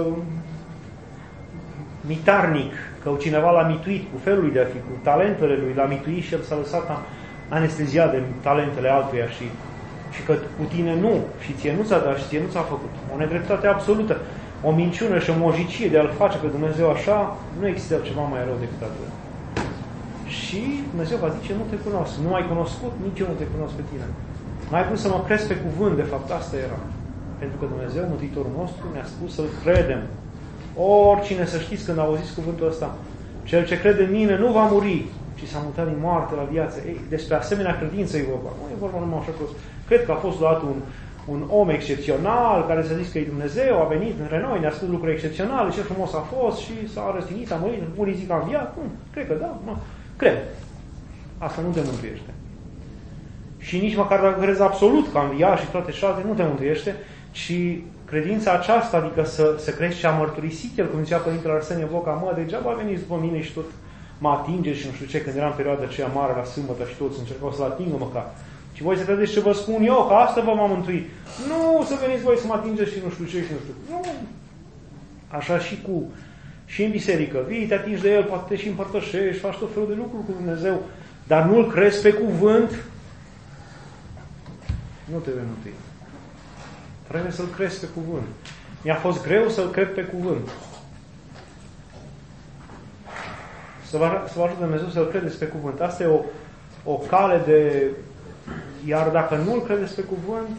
Speaker 1: mitarnic, că cineva l-a mituit cu felul lui de a fi, cu talentele lui, l-a mituit și el s-a lăsat anesteziat de talentele altuia și că cu tine nu, și ție nu ți-a dat, și ție nu ți-a făcut. O nedreptate absolută, o minciună și o mojicie de a-L face pe Dumnezeu așa, nu există ceva mai rău decât atât. Și Dumnezeu va zice, nu te cunosc, nu ai cunoscut, nici eu nu te cunosc pe tine. N-ai vrut să mă crezi pe cuvânt, de fapt, asta era. Pentru că Dumnezeu, Mântuitorul nostru, ne-a spus să-L credem. Oricine, să știți, când a auzit cuvântul ăsta, cel ce crede în mine nu va muri, ci s-a mutat din moarte la viață. Ei, despre asemenea credință e vorba. Nu e vorba numai așa că cred că a fost luat un om excepțional care să zic că e Dumnezeu, a venit între noi, ne-a spus lucruri excepționale, ce frumos a fost și s-a răstinit, a murit, unii zic că a înviat. Cred că da, nu. Cred. Asta nu te mântuiește. Și nici măcar dacă crezi absolut că a înviat și toate șase, nu te mântuiește, ci credința aceasta, adică să crezi ce a mărturisit el, cum zicea Părintele Arsenie Boca, degeaba veniți după mine și tot mă atingeți și nu știu ce, când era în perioada aceea mare la sâmbătă și toți încercau să-L atingă măcar. Și voi să credeți ce vă spun eu, că asta vă m-am mântuit. Nu să veniți voi să mă atingeți și nu știu ce și nu știu. Nu. Așa și în biserică. Vii, te atingi de El, poate te și împărtășești, faci tot felul de lucruri cu Dumnezeu, dar nu-L crezi pe cuvânt, nu te vei mântui. Trebuie să-L crezi pe cuvânt. Mi-a fost greu să-L cred pe cuvânt. Să vă ajute Dumnezeu să-L credeți pe cuvânt. Asta e o cale de... Iar dacă nu-L credeți pe cuvânt,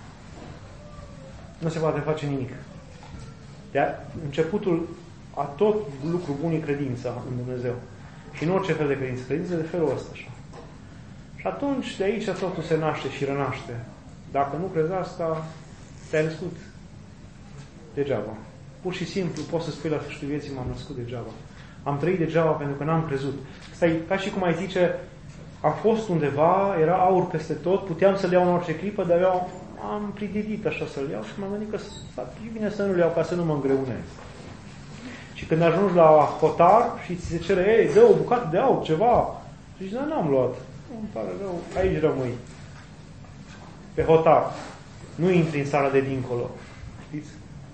Speaker 1: nu se poate face nimic. De începutul a tot lucru bun e credința în Dumnezeu. Și în orice fel de credință. Credință de felul ăsta așa. Și atunci de aici totul se naște și renaște. Dacă nu crezi asta, te-ai născut degeaba. Pur și simplu poți să spui la sfârșitul vieții, m-am născut degeaba. Am trăit degeaba pentru că n-am crezut. Asta e ca și cum ai zice, am fost undeva, era aur peste tot, puteam să-l iau în orice clipă, dar eu am prididit așa să-l iau și m-am gândit că e bine să nu-l iau ca să nu mă îngreunez. Și când ajungi la hotar și ți se cere, ei, dă o bucată de aur, ceva, și zici, n-am luat. Îmi pare rău, aici rămâi. Pe hotar. Nu intri în sala de dincolo. Știți?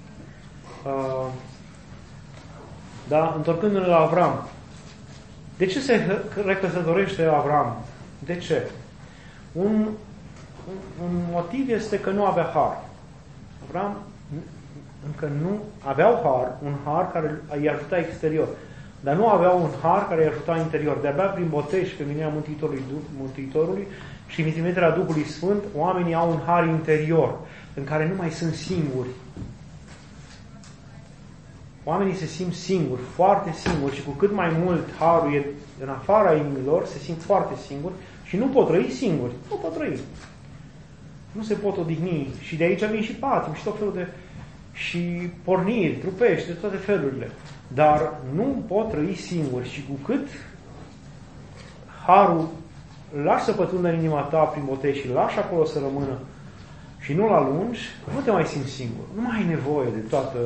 Speaker 1: Da, întorcându-ne la Avram. De ce se recăsătorește Avram? De ce? Un motiv este că nu avea har. Avram încă nu aveau har, un har care îi ajuta exterior. Dar nu aveau un har care îi ajuta interior. De-abia prin botez și pe mânia Mântuitorului și în trimiterea Duhului Sfânt, oamenii au un har interior, în care nu mai sunt singuri. Oamenii se simt singuri, foarte singuri, și cu cât mai mult harul e în afara inimilor, se simt foarte singuri și nu pot trăi singuri. Nu pot trăi. Nu se pot odihni. Și de aici vin și patim și tot felul de... și porniri, trupești, de toate felurile. Dar nu pot trăi singuri și cu cât harul lași să pătrundă în inima ta prin botez și lași acolo să rămână și nu-l alungi, nu te mai simți singur. Nu mai ai nevoie de toată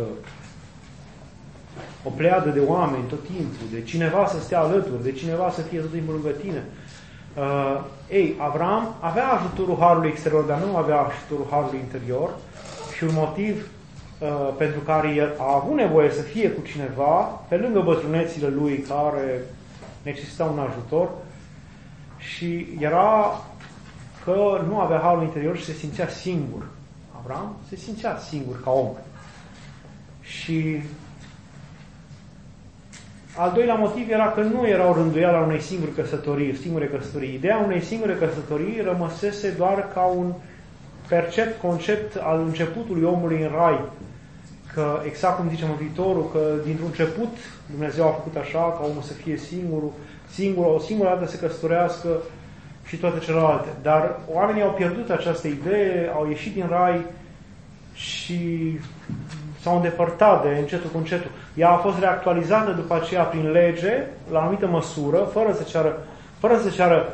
Speaker 1: o pleadă de oameni tot timpul, de cineva să stea alături, de cineva să fie tot timpul lângă tine. Avram avea ajutorul harului exterior, dar nu avea ajutorul harului interior și un motiv pentru care el a avut nevoie să fie cu cineva, pe lângă bătrânețile lui care necesitau un ajutor, și era că nu avea harul interior și se simțea singur. Avram se simțea singur ca om. Și al doilea motiv era că nu era o rânduială a unei singure căsătorii. Ideea unei singure căsătorii rămăsese doar ca un concept al începutului omului în rai. Că, exact cum zice Mântuitorul, că dintr-un început Dumnezeu a făcut așa, ca omul să fie o singură dată să se căsătorească și toate celelalte. Dar oamenii au pierdut această idee, au ieșit din rai și s-au îndepărtat de încetul cu încetul. Ea a fost reactualizată după aceea prin lege, la anumită măsură, fără să ceară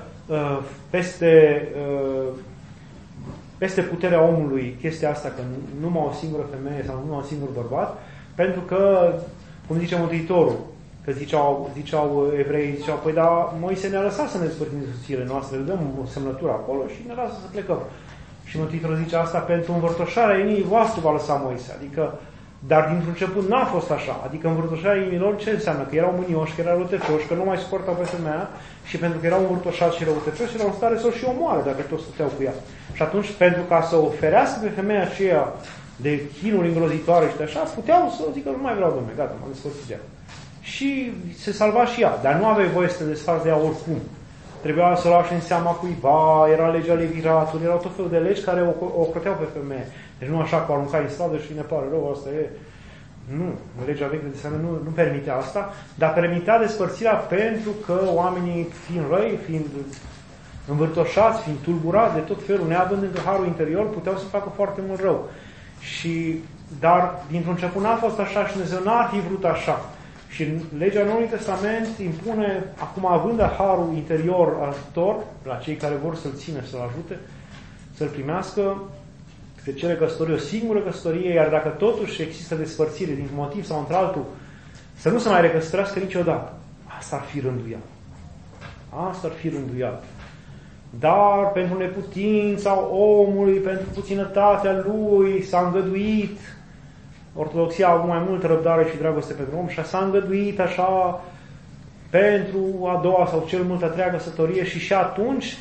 Speaker 1: peste puterea omului chestia asta, că numai o singură femeie sau numai un singur bărbat, pentru că, cum zice Mântuitorul, că ziceau evreii, păi da, Moise ne-a lăsat să ne despărțim de soțiile noastre, le dăm o semnătură acolo și ne lasă să plecăm. Și Mântuitorul zice asta pentru învărtoșarea inimii voastre va lăsa Moise. Adică, dar dintr-un început n-a fost așa. Adică învârtoșarea inimilor ce înseamnă? Că erau mânioși, că erau răutăcioși, că nu mai suportau pe femeia și pentru că erau învârtoșați și răutăcioși, erau în stare să o și omoare dacă toți stăteau cu ea. Și atunci, pentru ca să o ferească pe femeia aceea de chinuri îngrozitoare și de așa, puteau să zică, nu mai vreau, domnule, gata, m-am despărțit de ea. Și se salva și ea, dar nu aveai voie să te desfaci de ea oricum. Trebuia să o lași în seama cuiva, era legea leviratului, erau tot felul de legi care o croteau pe femeie. Deci nu așa că o aruncai în stradă și ne pare rău, asta e. Nu, legea veche de testament nu permitea asta, dar permitea despărțirea pentru că oamenii, fiind răi, fiind învârtoșați, fiind tulburați de tot felul, neavând încă harul interior, puteau să facă foarte mult rău. Dar dintr-un început n-a fost așa și Dumnezeu n-ar fi vrut așa. Și legea Noului Testament impune, acum având harul interior ajutor la cei care vor să-l țină, să-l ajute, să-l primească, se cere căsătorie, o singură căsătorie, iar dacă totuși există despărțire dintr-un motiv sau într-altul, să nu se mai recăsătorească niciodată. Asta ar fi rânduială. Asta ar fi rânduială. Dar pentru neputința omului, pentru puținătatea lui, s-a îngăduit. Ortodoxia a avut mai multă răbdare și dragoste pentru om și s-a îngăduit așa pentru a doua sau cel mult a treia căsătorie și atunci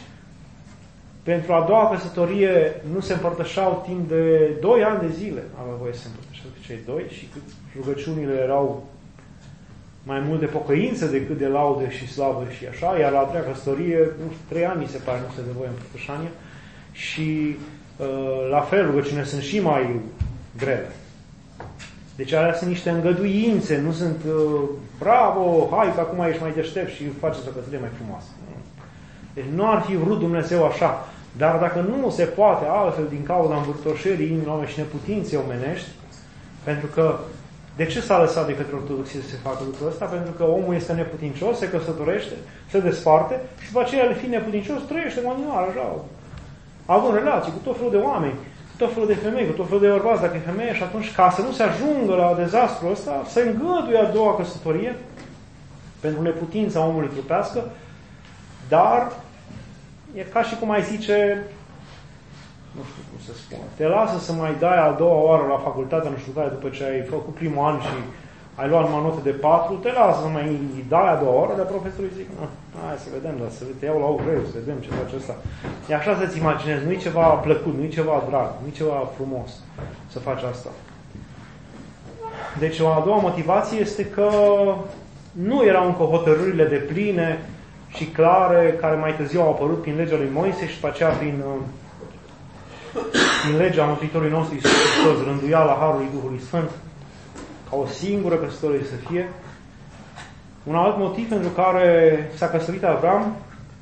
Speaker 1: pentru a doua căsătorie nu se împărtășeau timp de 2 ani de zile. Avea voie să se împărtășească cei doi și rugăciunile erau mai mult de pocăință decât de laudă și slavă și așa, iar la a treia căsătorie, 3 ani se pare, nu se dă voie împărtășanie și la fel rugăciunile sunt și mai grele. Deci alea sunt niște îngăduințe, nu sunt bravo, hai că acum ești mai deștept și faceți o căsătorie mai frumoasă. Deci nu ar fi vrut Dumnezeu așa. Dar dacă nu se poate altfel din cauza învârtoșării inimilor și neputinței omenești, pentru că de ce s-a lăsat de către Ortodoxie să se facă lucrul ăsta? Pentru că omul este neputincios, se căsătorește, se desparte și după aceea, el fiind neputincios, trăiește în continuare așa, având relații cu tot felul de oameni, cu tot felul de femei, cu tot felul de bărbați, dacă e femeie, și atunci, ca să nu se ajungă la dezastrul ăsta, se îngăduie a doua căsătorie pentru neputința omului trupească, dar e ca și cum ai zice, nu știu cum să spun, te lasă să mai dai a doua oară la facultate, nu știu care, după ce ai făcut primul an și ai luat numai note de 4, te lasă să mai dai a doua oară, dar profesorul zic, hai să vedem, dar să te iau la o greu, să vedem ce face ăsta. E așa să-ți imaginezi, nu-i ceva plăcut, nu-i ceva drag, nu-i ceva frumos să faci asta. Deci o a doua motivație este că nu erau încă hotărârile de pline și clare, care mai târziu au apărut prin legea lui Moise și după aceea prin legea Mântuitorului nostru Iisus Hristos, rânduiala Harului Duhului Sfânt, ca o singură căsătorie să fie. Un alt motiv pentru care s-a căsătorit Avram,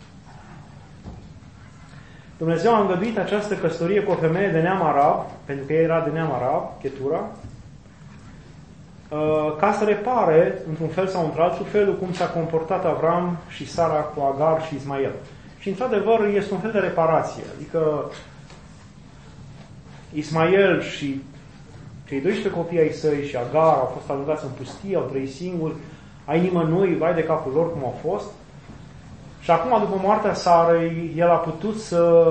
Speaker 1: Dumnezeu a îngăduit această căsătorie cu o femeie de neam arab, pentru că ea era de neam arab, Chetura, ca să repare, într-un fel sau într-altul, felul cum s-a comportat Avram și Sara cu Agar și Ismael. Și într-adevăr este un fel de reparație. Adică Ismael și cei 12 copii ai săi și Agar au fost aruncați în pustie, au trăit singuri, ai nimănui, vai de capul lor cum au fost. Și acum, după moartea Sarei, el a putut să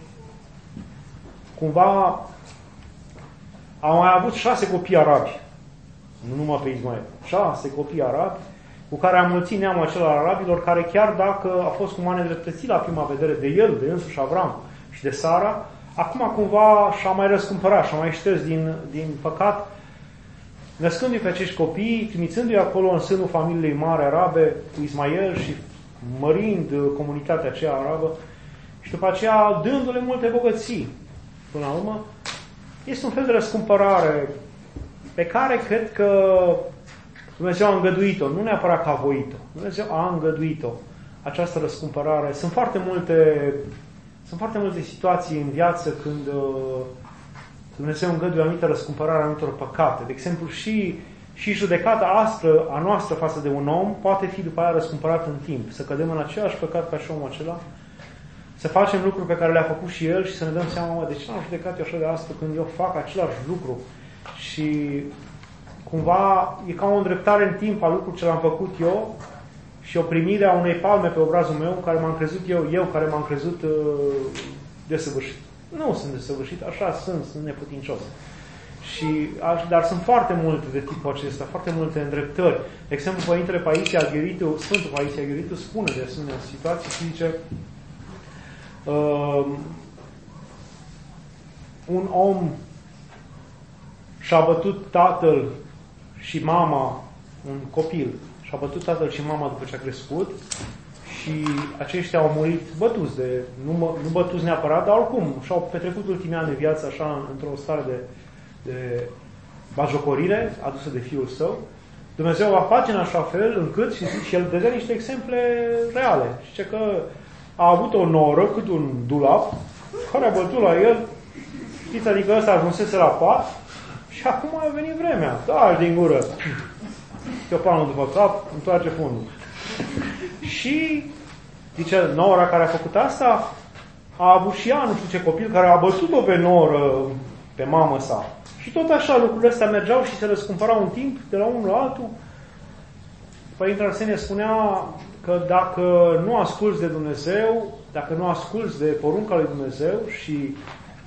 Speaker 1: cumva au mai avut 6 copii arabi, nu numai pe Ismael, 6 copii arabi, cu care a mulțit neamul acela arabilor, care chiar dacă a fost cumva nedreptățit la prima vedere de el, de însuși Avram și de Sara, acum cumva și-a mai răscumpărat, și-a mai șters din păcat, născându-i pe acești copii, trimițându-i acolo în sânul familiei mari arabe cu Ismael și mărind comunitatea aceea arabă și după aceea dându-le multe bogății. Până la urmă, este un fel de răscumpărare pe care cred că Dumnezeu a îngăduit-o, nu neapărat că a voit-o. Dumnezeu a îngăduit-o, această răscumpărare. Sunt foarte multe situații în viață când Dumnezeu îngăduie anumită răscumpărare a anumitor păcate. De exemplu, și judecata aspră a noastră față de un om poate fi după aia răscumpărată în timp. Să cădem în același păcat ca și omul acela, să facem lucruri pe care le-a făcut și el și să ne dăm seama, de ce n-am judecat eu așa de aspru când eu fac același lucru. Și cumva e ca o îndreptare în timp a lucrurilor ce l-am făcut eu și o primire a unei palme pe obrazul meu care m-am crezut eu care m-am crezut desăvârșit. Nu sunt desăvârșit, așa sunt neputincios. Dar sunt foarte multe de tipul acesta, foarte multe îndreptări. De exemplu, Părintele Paisie Agheritu, Sfântul Paisie Agheritu spune de asemenea situații și zice un om și-a bătut tatăl și mama, un copil, și-a bătut tatăl și mama după ce a crescut și aceștia au murit bătuți, nu bătuți neapărat, dar oricum și-au petrecut ultimii ani de viață așa într-o stare de bajocorire adusă de fiul său. Dumnezeu va face în așa fel încât, și el dădea niște exemple reale. Zice că a avut o noră cât un dulap care a bătut la el, știți, adică ăsta ajunsese la pat și acum a venit vremea. Da, din gură. Ciopanul după cap, întoarce fundul. Și, zice, nora care a făcut asta a avut și ea, nu știu ce copil, care a bătut-o pe noră, pe mamă sa. Și tot așa lucrurile astea mergeau și se răscumpărau în timp, de la unul la altul. Părintele Arsenie spunea că dacă nu asculți de Dumnezeu, dacă nu asculți de porunca lui Dumnezeu și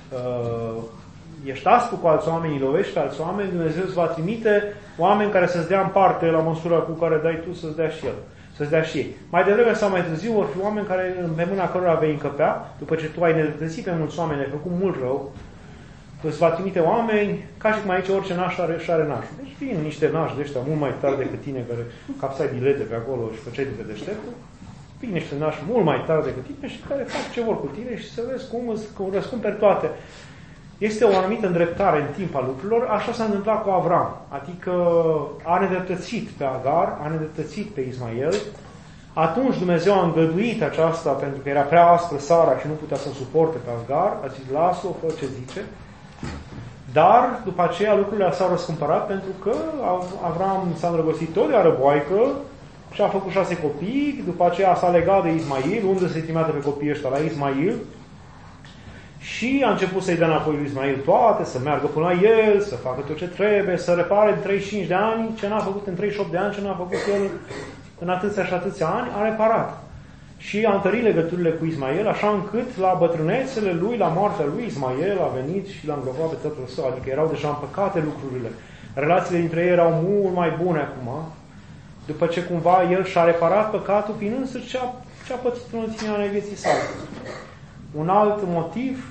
Speaker 1: ești aspru cu alți oameni, îi lovești pe alți oameni, Dumnezeu îți va trimite oameni care să-ți dea în parte la măsura cu care dai tu să-ți dea și el. Să-ți dea și ei. Mai devreme sau mai târziu vor fi oameni care, pe mâna cărora vei încăpea, după ce tu ai nedreptățit pe mulți oameni, ai făcut mult rău, îți va trimite oameni, ca și cum aici orice naș are nașul. Deci vin niște nași de ăștia mult mai tari decât tine, care capsai bilete pe acolo și făceai de deșteptul. Vin niște nași mult mai tari decât tine și care fac ce vor cu tine și să vezi cum îți răscumperi toate. Este o anumită îndreptare în timp a lucrurilor. Așa s-a întâmplat cu Avram. Adică a nedreptățit pe Agar, a nedreptățit pe Ismael. Atunci Dumnezeu a îngăduit aceasta pentru că era prea aspră Sara și nu putea să suporte pe Agar. A zis, lasă-o, fă ce zice. Dar, după aceea, lucrurile s-au răscumpărat pentru că Avram s-a îndrăgostit tot de arăboaică și a făcut 6 copii, după aceea s-a legat de Ismail, unde se trimeate pe copiii ăștia? La Ismail. Și a început să-i dea înapoi lui Ismail toate, să meargă până la el, să facă tot ce trebuie, să repare în 35 de ani, ce n-a făcut în 38 de ani, ce n-a făcut el în atâția și atâția ani, a reparat. Și a întărit legăturile cu Ismael, așa încât la bătrânețele lui, la moartea lui, Ismael a venit și l-a îngropat pe tatăl său, adică erau deja împăcate lucrurile. Relațiile dintre ei erau mult mai bune acum, după ce cumva el și-a reparat păcatul prin însuși ce a pățit în ultimii ani ai vieții sale. Un alt motiv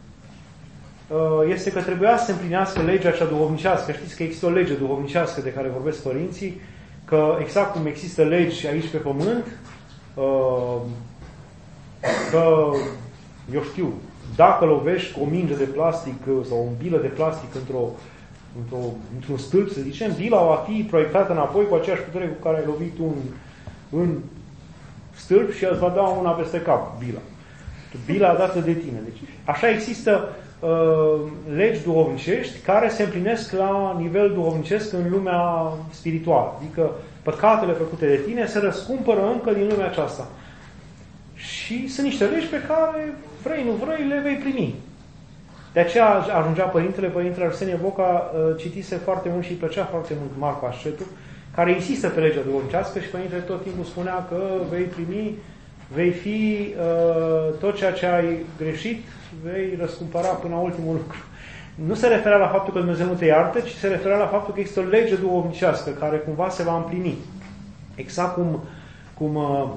Speaker 1: este că trebuia să se împlinească legea cea duhovnicească. Știți că există o lege duhovnicească de care vorbesc părinții, că exact cum există legi aici pe pământ, că, eu știu, dacă lovești cu o minge de plastic sau o bilă de plastic într-un stâlp, să zicem, bila va fi proiectată înapoi cu aceeași putere cu care ai lovit în stâlp și îți va da una peste cap, bila. Bila dată de tine. Deci, așa există legi duhovnicești care se împlinesc la nivel duhovnicesc în lumea spirituală. Adică păcatele făcute de tine se răscumpără încă din lumea aceasta. Și sunt niște legi pe care, vrei, nu vrei, le vei primi. De aceea ajungea Părintele Arsenie Boca, citise foarte mult și îi plăcea foarte mult Marcu Ascetu, care insistă pe legea duhovnicească și Părintele tot timpul spunea că vei primi, vei fi tot ceea ce ai greșit, vei răscumpăra până la ultimul lucru. Nu se referea la faptul că Dumnezeu nu te iartă, ci se referea la faptul că există o lege duhovnicească care cumva se va împlini. Exact cum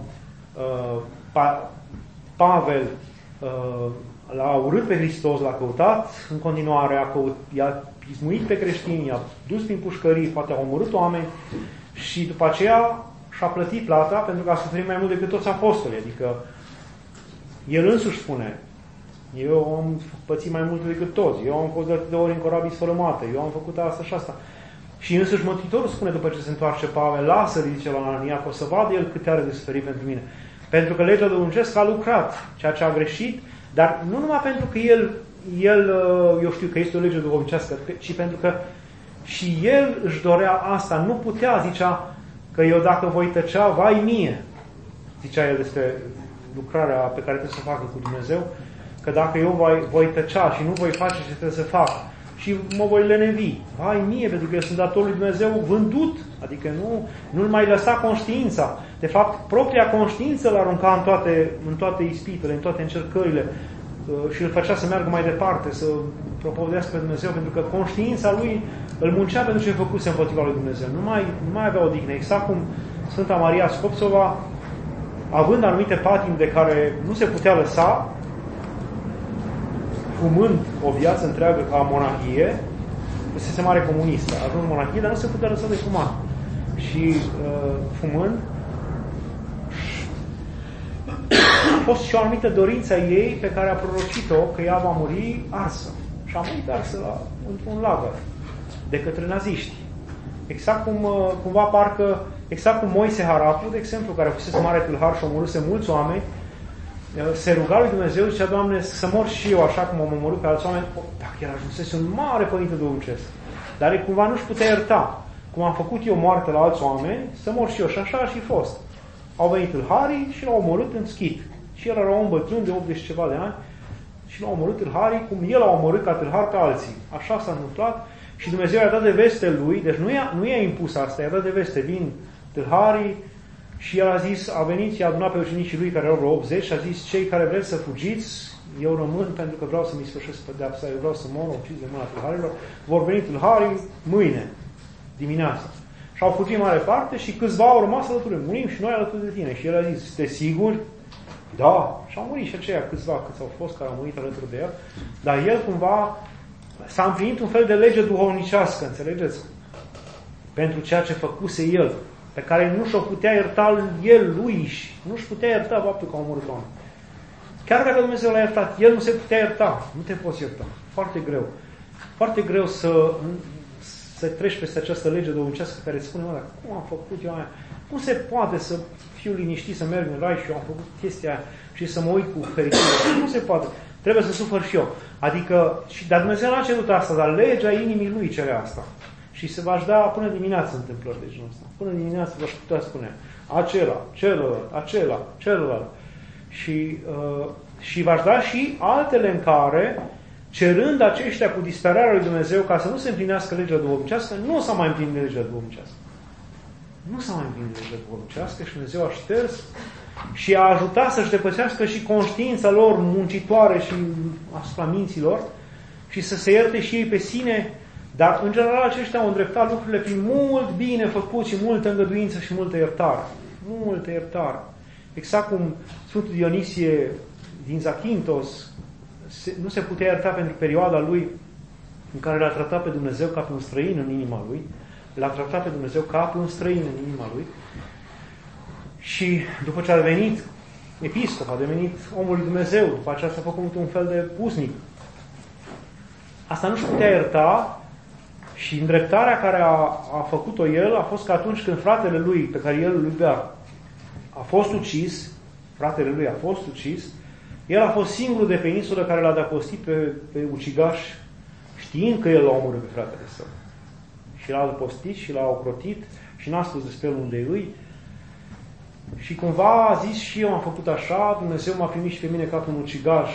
Speaker 1: Pavel l-a urât pe Hristos, l-a căutat în continuare, i-a pismuit pe creștini, i-a dus prin pușcării, poate a omorât oameni și după aceea și-a plătit plata pentru că a suferit mai mult decât toți apostolii. Adică el însuși spune: eu am pățit mai mult decât toți, eu am fost de atât de ori în corabii sfărâmate, eu am făcut asta și asta. Și însuși Mântuitorul spune după ce se întoarce Pavel: lasă-l, zice la Anania, că o să vadă el câte are de suferit pentru mine. Pentru că legea duhovnicească a lucrat ceea ce a greșit, dar nu numai pentru că el eu știu că este o lege duhovnicească, ci pentru că și el își dorea asta. Nu putea, zicea, că eu dacă voi tăcea, vai mie, zicea el despre lucrarea pe care trebuie să o facă cu Dumnezeu, că dacă eu voi tăcea și nu voi face ce trebuie să fac și mă voi lenevi, vai mie, pentru că eu sunt dator lui Dumnezeu vândut, adică nu-l mai lăsa conștiința. De fapt, propria conștiință îl arunca în toate ispitele, în toate încercările și îl făcea să meargă mai departe, să propovădească pe Dumnezeu, pentru că conștiința lui îl muncea pentru ce făcuse împotriva lui Dumnezeu. Nu mai avea odihnă. Exact cum Sfânta Maria Scopțova, având anumite patimi de care nu se putea lăsa, fumând o viață întreagă ca monahie, fusese mare comunistă, a ajuns monahie, dar nu se putea lăsa de fumat. Și fumând, a fost și o anumită dorință a ei pe care a prorocit-o că ea va muri arsă. Și a murit arsă într-un lagăr de către naziști. Exact cum Moise Harapu, de exemplu, care fusese mare tâlhar și omorâse mulți oameni, se ruga lui Dumnezeu, zicea: Doamne, să mor și eu așa cum am omorât pe alți oameni. Dacă el ajunsese un mare părinte duhovnicesc, dar cumva nu-și putea ierta. Cum am făcut eu moarte la alți oameni, să mor și eu. Și așa și fost. Au venit tâlharii și l-au omorât în schit. Și el era un bătrân de 80 ceva de ani și l-au omorât tâlharii cum el a omorât ca tâlhar pe alții. Așa s-a întâmplat și Dumnezeu i-a dat de veste lui, deci nu i-a impus asta, i-a dat de veste: vin tâlharii. Și el a zis, a venit și a adunat pe ucenicii lui care erau vreo 80 și a zis: cei care vreți să fugiți, eu rămân pentru că vreau să-mi sfârșesc pedeapsa, eu vreau să mor ucis de mâna tâlharilor. Vor veni tâlharii mâine dimineața. Și au fugit mare parte și câțiva au rămas alături. Murim și noi alături de tine. Și el a zis: sunteți siguri? Da. Și au murit și aceia câțiva câți au fost care au murit alături de el. Dar el cumva s-a împlinit un fel de lege duhovnicească, înțelegeți? Pentru ceea ce făcuse el, pe care nu și-o putea ierta el lui, nu-și putea ierta faptul că a omorât oameni. Chiar dacă Dumnezeu l-a iertat, el nu se putea ierta. Nu te poți ierta. Foarte greu. Foarte greu să treci peste această lege duhovnicească care îți spune: dar cum am făcut eu aia? Cum se poate să fiu liniștit, să merg în rai și eu am făcut chestia aia și să mă uit cu fericire? Nu se poate. Trebuie să sufăr și eu. Adică, dar Dumnezeu n-a cerut asta, dar legea inimii lui cere asta. Și se va da până dimineață întâmplări de genul ăsta. Până dimineață v-aș putea spune: acela, celălalt. Și v-aș da și altele în care, cerând aceștia cu disperarea lui Dumnezeu ca să nu se împlinească legea duhovnicească, nu s-a mai împlinit legea duhovnicească. Nu s-a mai împlinit legea duhovnicească și Dumnezeu a șters și a ajutat să-și depășească și conștiința lor muncitoare și asupra minților și să se ierte și ei pe sine. Dar, în general, aceștia au îndreptat lucrurile prin mult bine făcut și multă îngăduință și multă iertare. Multă iertare. Exact cum Sfântul Dionisie din Zakynthos nu se putea ierta pentru perioada lui în care l-a tratat pe Dumnezeu ca pe un străin în inima lui. L-a tratat pe Dumnezeu ca pe un străin în inima lui. Și după ce a devenit episcop, a devenit omul lui Dumnezeu, după aceea s-a făcut un fel de pusnic. Asta nu-și putea ierta. Și îndreptarea care a făcut-o el a fost că atunci când fratele lui, pe care el îl iubea, a fost ucis, fratele lui a fost ucis, el a fost singurul de pe insulă care l-a adăpostit pe ucigaș, știind că el l-a omorât pe fratele său. Și l-a adăpostit și l-a ocrotit și n-a spus despre el unde e lui. Și cumva a zis și eu am făcut așa, Dumnezeu m-a primit și pe mine ca pe un ucigaș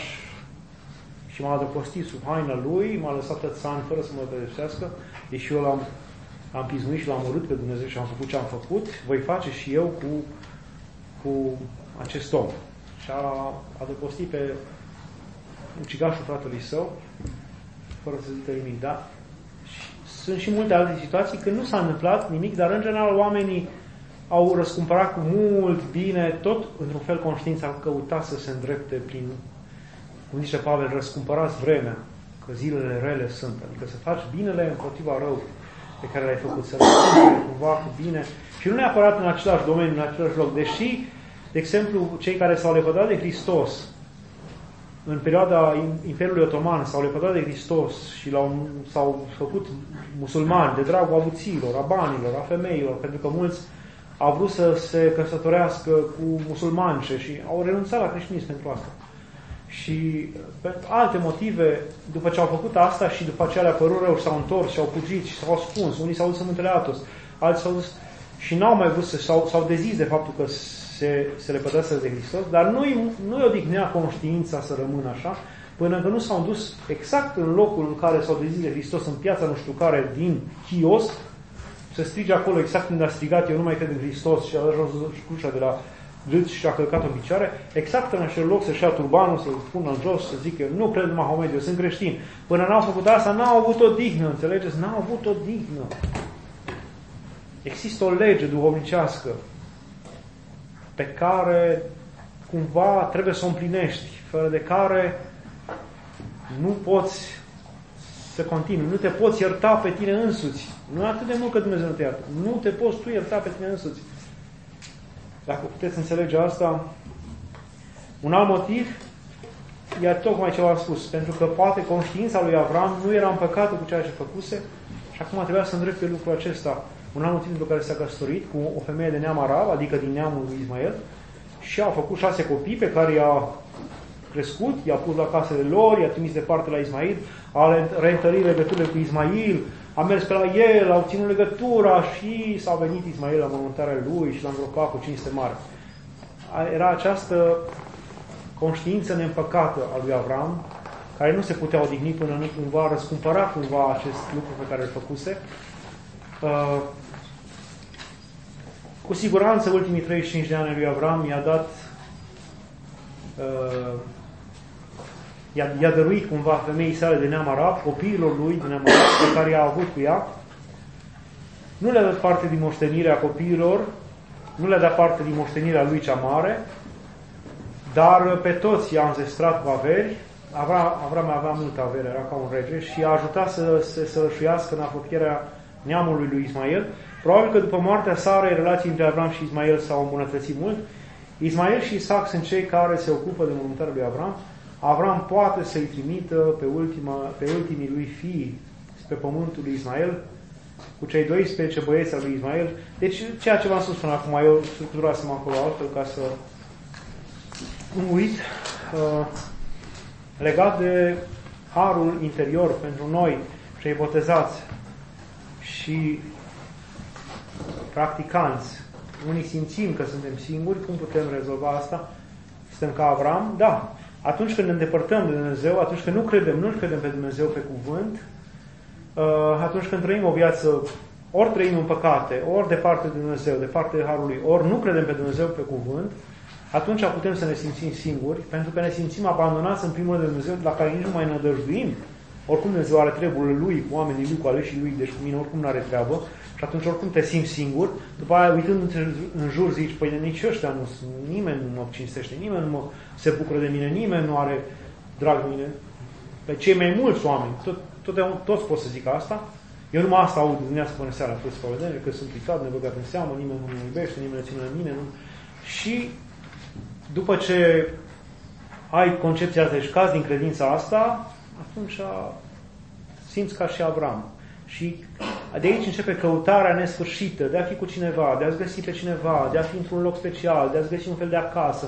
Speaker 1: și m-a adăpostit sub haina lui, m-a lăsat atâția ani fără să mă pedepsească, deși eu l-am pismuit și l-am urât pe Dumnezeu și am făcut ce am făcut, voi face și eu cu acest om. Și a adăpostit pe ucigașul fratelui său, fără să zică nimic, da? Și sunt și multe alte situații când nu s-a întâmplat nimic, dar în general oamenii au răscumpărat cu mult bine, tot într-un fel conștiința au căutat să se îndrepte prin, cum zice Pavel, răscumpărați vremea, că zilele rele sunt, adică să faci binele împotriva rău pe care l-ai făcut, să răscumpere cumva cu bine și nu neapărat în același domeniu, în același loc, deși, de exemplu, cei care s-au lepădat de Hristos în perioada Imperiului Otoman s-au lepădat de Hristos și s-au făcut musulmani de dragul avuțiilor, a banilor, a femeilor, pentru că mulți au vrut să se căsătorească cu musulmance și au renunțat la creștinism pentru asta. Și pentru alte motive, după ce au făcut asta și după aceea le-a părut rău și s-au întors și au fugit și s-au ascuns, unii s-au dus în Muntele Athos, alții s-au dus și n-au mai vrut s-au dezis de faptul că se lepădaseră de Hristos, dar nu-i odihnea conștiința să rămână așa, până că nu s-au dus exact în locul în care s-au dezis de Hristos, în piața nu știu care din Chios, să strige acolo exact când a strigat, eu nu mai cred în Hristos și a dat jos crucea de la gât și a călcat în picioare, exact în acel loc să-și ia turbanul, să-l pună în jos, să zică, eu nu cred în Mahomet, eu sunt creștin. Până n-au făcut asta, n-au avut o dihnă, înțelegeți? N-au avut o dihnă. Există o lege duhovnicească pe care cumva trebuie să o împlinești, fără de care nu poți să continui, nu te poți ierta pe tine însuți. Nu atât de mult că Dumnezeu nu te iartă. Nu te poți tu ierta pe tine însuți. Dacă puteți înțelege asta, un alt motiv e tocmai ce v-am spus, pentru că poate conștiința lui Avram nu era împăcată cu ceea ce făcuse și acum trebuia să îndrepte lucrul acesta. Un alt motiv pentru care s-a căsătorit cu o femeie de neam arab, adică din neamul lui Ismael, și a făcut 6 copii pe care i-a crescut, i-a pus la casele lor, i-a trimis departe la Ismail, a reîntărit legăturile cu Ismail, a mers pe la el, au ținut legătura și s-a venit Ismail la mormântarea lui și l-a îngropat cu cinste mari. Era această conștiință neîmpăcată a lui Avram, care nu se putea odihni până nu cumva răscumpăra cumva acest lucru pe care îl făcuse. Cu siguranță ultimii 35 de ani lui Avram i-a dat i-a dăruit cumva femeii sale de neam arab, copiilor lui de neam arab, pe care i-a avut cu ea. Nu le-a dat parte din moștenirea copiilor, nu le-a dat parte din moștenirea lui cea mare, dar pe toți i-a înzestrat cu averi. Avram avea multă avere, era ca un rege și a ajutat să se sălășuiască în apropierea neamului lui Ismael. Probabil că după moartea Sarei, relații între Avram și Ismael s-au îmbunătățit mult. Ismael și Isaac sunt cei care se ocupă de mormântarea lui Avram. Avram poate să-i trimită pe ultimii lui fii pe pământul lui Ismael, cu cei 12 băieți al lui Ismael. Deci, ceea ce v-am spus până acum, eu structurasem acolo altfel ca să nu uit, legat de harul interior pentru noi, cei botezați și practicanți. Unii simțim că suntem singuri, cum putem rezolva asta? Suntem ca Avram? Da. Atunci când ne îndepărtăm de Dumnezeu, atunci când nu credem pe Dumnezeu pe cuvânt, atunci când trăim o viață, ori trăim în păcate, ori departe de Dumnezeu, departe de harul lui, ori nu credem pe Dumnezeu pe cuvânt, atunci putem să ne simțim singuri, pentru că ne simțim abandonați în primul rând de Dumnezeu, la care nici nu mai ne nădăjduim. Oricum Dumnezeu are treburile Lui, cu oamenii Lui, cu aleșii Lui, deci cu mine oricum nu are treabă. Și atunci oricum te simți singur. După aia, uitându-te în jur, zici, păi nici ăștia nu, nimeni nu mă cinstește, nimeni nu se bucură de mine, nimeni nu are drag de mine. Pe cei mai mulți oameni, toți pot să zic asta. Eu numai asta aud dimineața până seara, toți spovedenie, că sunt picat, nebăgat în seamă, nimeni nu mă iubește, nimeni nu ține la mine. Nu. Și după ce ai concepția asta și cazi din credința asta, atunci simți ca și Avram. Și de aici începe căutarea nesfârșită de a fi cu cineva, de a-ți găsi pe cineva, de a fi într-un loc special, de a-ți găsi un fel de acasă.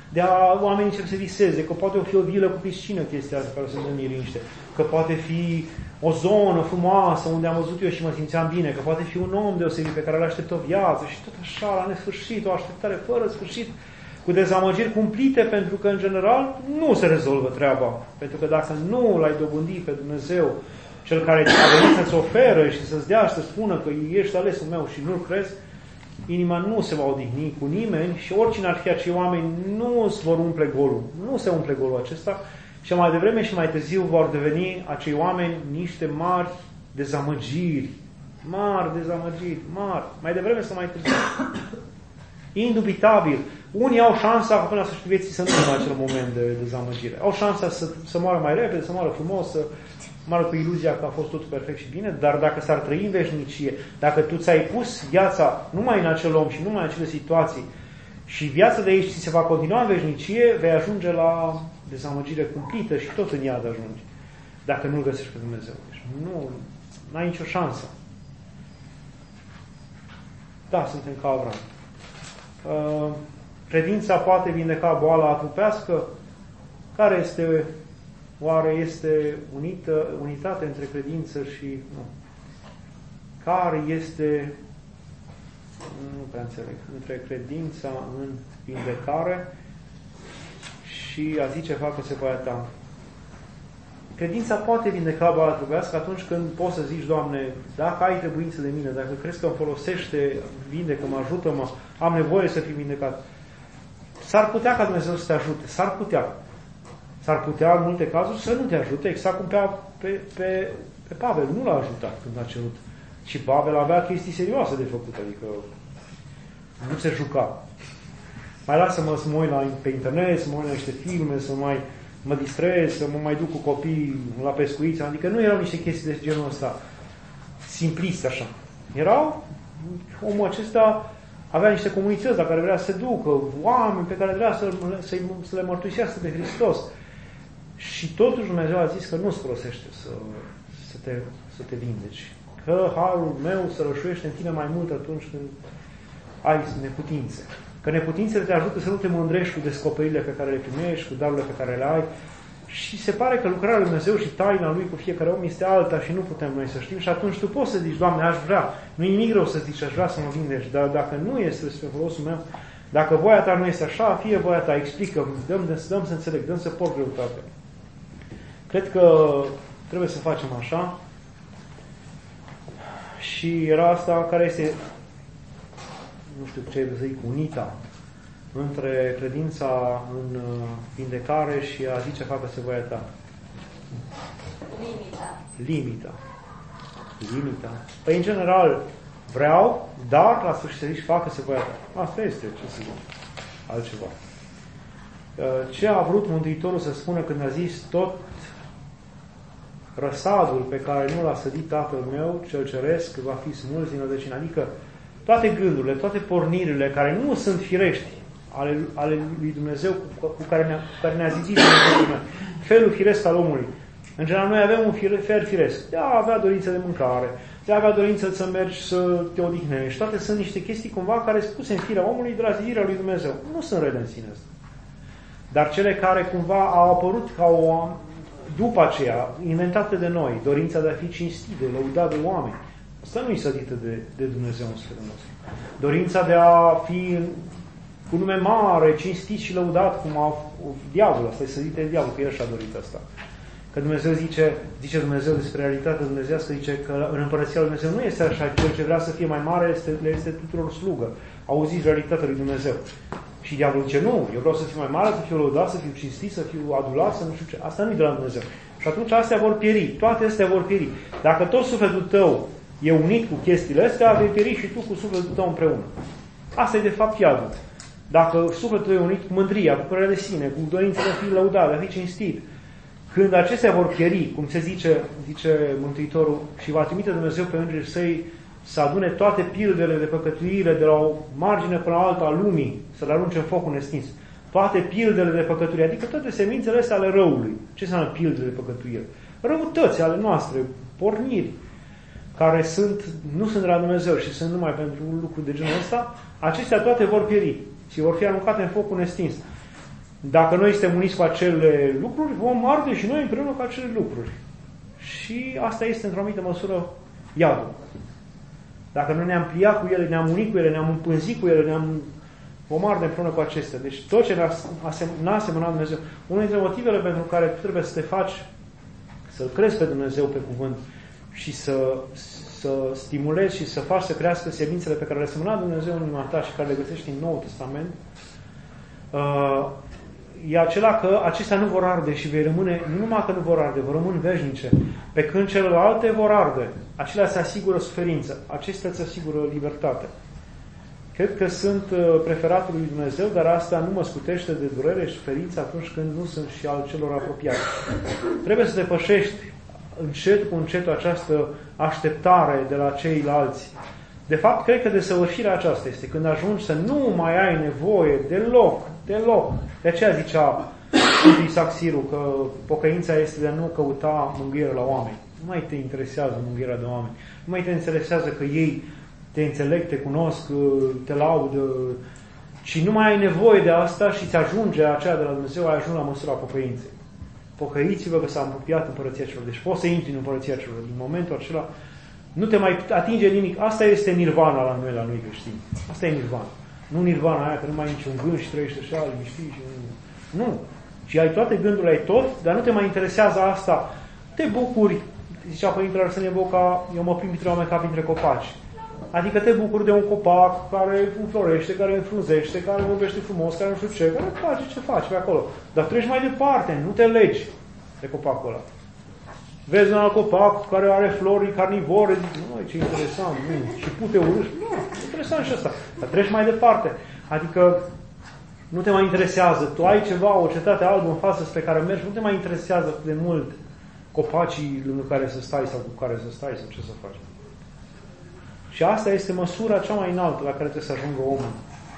Speaker 1: de a oamenii să se viseze, că poate fi o vilă cu piscină chestia asta care o să dă liniște, că poate fi o zonă frumoasă unde am văzut eu și mă simțeam bine, că poate fi un om deosebit pe care îl aștept o viață și tot așa, la nesfârșit, o așteptare fără sfârșit, cu dezamăgiri cumplite, pentru că, în general, nu se rezolvă treaba. Pentru că dacă nu l-ai dobândit pe Dumnezeu, cel care a venit să-ți oferă și să-ți dea și să spună că ești alesul meu și nu-l crezi, inima nu se va odihni cu nimeni și oricine ar fi acei oameni nu îți vor umple golul. Nu se umple golul acesta și mai devreme și mai târziu vor deveni acei oameni niște mari dezamăgiri. Mari dezamăgiri, mari. Mai devreme sau mai târziu. Indubitabil. Unii au șansa până la sfârșitul vieții să nu în acel moment de dezamăgire. Au șansa să moară mai repede, să moară frumos, să moară cu iluzia că a fost totul perfect și bine, dar dacă s-ar trăi în veșnicie, dacă tu ți-ai pus viața numai în acel om și numai în acele situații și viața de aici ți se va continua în veșnicie, vei ajunge la dezamăgire cumplită și tot în iad ajungi. Dacă nu-L găsești pe Dumnezeu. Deci nu ai nicio șansă. Da, suntem ca Avram. Credința poate vindeca boala trupească? Care este, oare este unitate între credință și nu? Care este, nu prea înțeleg, între credința în vindecare și a zice facă se poate ta? Credința poate vindeca boala trupească atunci când poți să zici, Doamne, dacă ai trebuință de mine, dacă crezi că îmi folosește, vindecă-mă, ajută-mă, am nevoie să fiu vindecat. S-ar putea ca Dumnezeu să te ajute, s-ar putea. S-ar putea în multe cazuri să nu te ajute, exact cum pe Pavel nu l-a ajutat când a cerut. Și Pavel avea chestii serioase de făcut, adică nu se juca. Mai lasă-mă să mă uit pe internet, să mă uit la niște filme, să mai mă distrez, să mă mai duc cu copii la pescuiți, adică nu erau niște chestii de genul ăsta simpliste așa. Omul acesta avea niște comunități la care vrea să se ducă, oameni pe care vrea să le mărturisească de Hristos. Și totuși Dumnezeu a zis că nu-ți folosește să te vindeci. Că harul meu se rășuiește în tine mai mult atunci când ai neputințe. Că neputințele te ajută să nu te mândrești cu descoperirile pe care le primești, cu darurile pe care le ai. Și se pare că lucrarea lui Dumnezeu și taina Lui cu fiecare om este alta și nu putem noi să știm. Și atunci tu poți să zici, Doamne, aș vrea. Nu e nimic rău să zici, aș vrea să mă vindeci. Dar dacă nu este spre folosul meu, dacă voia ta nu este așa, fie voia ta, explică, dăm să înțeleg, dăm să port greutate. Cred că trebuie să facem așa. Și era asta care este, nu știu ce să zic, unita între credința în vindecare și a zice facă-se voia ta. Limita. Păi, în general, vreau, dar la sfârșit să zici facă-se voia ta. Asta este, ce să zic, altceva. Ce a vrut Mântuitorul să spună când a zis tot răsadul pe care nu l-a sădit Tatăl meu, cel ceresc, va fi smuls din rădăcină. Adică toate gândurile, toate pornirile care nu sunt firești ale lui Dumnezeu cu care ne-a zidit felul firesc al omului. În general, noi avem un fel firesc. De a avea dorință de mâncare, de a avea dorință să mergi să te odihnești. Toate sunt niște chestii cumva care spuse în firea omului de la zidirea lui Dumnezeu. Nu sunt rele în sine asta. Dar cele care cumva au apărut ca după aceea, inventate de noi, dorința de a fi cinstit, de lăudat de oameni. Asta nu e sădită de Dumnezeu în sferul nostru. Dorința de a fi cu nume mare, cinstit și lăudat, cum a diavolul, asta e sădită de diavol, că el și-a dorit asta. Că Dumnezeu zice Dumnezeu despre realitatea dumnezeiască, zice că în Împărăția lui Dumnezeu nu este așa, cel ce vrea să fie mai mare este tuturor slugă. Auziți realitatea lui Dumnezeu. Și diavolul zice, nu, eu vreau să fiu mai mare, să fiu lăudat, să fiu cinstit, să fiu adulat, să nu știu ce. Asta nu e de la Dumnezeu. Și atunci astea vor pieri, toate astea vor pieri. Dacă tot sufletul tău e unit cu chestiile astea, vei pieri și tu cu sufletul tău împreună. Asta e de fapt iadul. Dacă sufletul e unit cu mândria, cu părerea de sine, cu dorința de a fi lăudat, de a fi cinstit, când acestea vor pieri, cum se zice Mântuitorul, și va trimite Dumnezeu pe îngerii săi să adune toate pildele de păcătuire de la o margine până la alta a lumii, să le arunce în focul nestins. Toate pildele de păcătuire, adică toate semințele astea ale răului. Ce înseamnă pildele de păcătuire? Răutăți ale noastre, porniri, care nu sunt de la Dumnezeu și sunt numai pentru un lucru de genul ăsta, acestea toate vor pieri și vor fi aruncate în focul nestins. Dacă noi suntem uniți cu acele lucruri, vom arde și noi împreună cu acele lucruri. Și asta este, într-o anumită măsură, iadul. Dacă nu ne-am pliat cu ele, ne-am unit cu ele, ne-am împânzit cu ele, vom arde împreună cu acestea. Deci tot ce n-a asemănat Dumnezeu. Unul dintre motivele pentru care tu trebuie să te faci, să-L crezi pe Dumnezeu pe cuvânt și să stimulezi și să faci să crească semințele pe care le-a semănat Dumnezeu în inima ta și care le găsești în Noul Testament, e acela că acestea nu vor arde și vei rămâne, nu numai că nu vor arde, vor rămâne veșnice. Pe când celelalte vor arde. Acelea se asigură suferință. Acestea îți asigură libertate. Cred că sunt preferatul lui Dumnezeu, dar asta nu mă scutește de durere și suferință atunci când nu sunt și al celor apropiați. Trebuie să depășești încet cu încetul această așteptare de la ceilalți. De fapt, cred că desăvârșirea aceasta este când ajungi să nu mai ai nevoie deloc. De aceea zicea Isaac Siru că pocăința este de a nu căuta mângâiere la oameni. Nu mai te interesează mângâierea de oameni. Nu mai te interesează că ei te înțeleg, te cunosc, te laudă, și nu mai ai nevoie de asta și ți ajunge aceea de la Dumnezeu, ai ajuns la măsura pocăinței. Pocăiți-vă că s-a împupiat Împărăția Celor. Deci poți să intri în Împărăția Celor. Din momentul acela nu te mai atinge nimic. Asta este nirvana la noi creștini. Asta e nirvana. Nu nirvana aia că nu mai ai niciun gând și trăiești așa, liniștit și nu. Și ai toate gândurile, ai tot, dar nu te mai interesează asta. Te bucuri, zicea Părintele Arsenie Boca, eu mă plimb printre oameni ca printre copaci. Adică te bucuri de un copac care înflorește, care înfrunzește, care vorbește frumos, care nu știu ce, care face ce faci pe acolo. Dar treci mai departe, nu te legi de copacul ăla. Vezi un alt copac care are flori carnivore, zici, ce interesant, și pute urâși. Nu, interesant și asta. Dar treci mai departe. Adică nu te mai interesează. Tu ai ceva, o cetate albă în față spre care mergi, nu te mai interesează de mult copacii lângă care să stai sau cu care să stai sau ce să faci. Și asta este măsura cea mai înaltă la care trebuie să ajungă omul.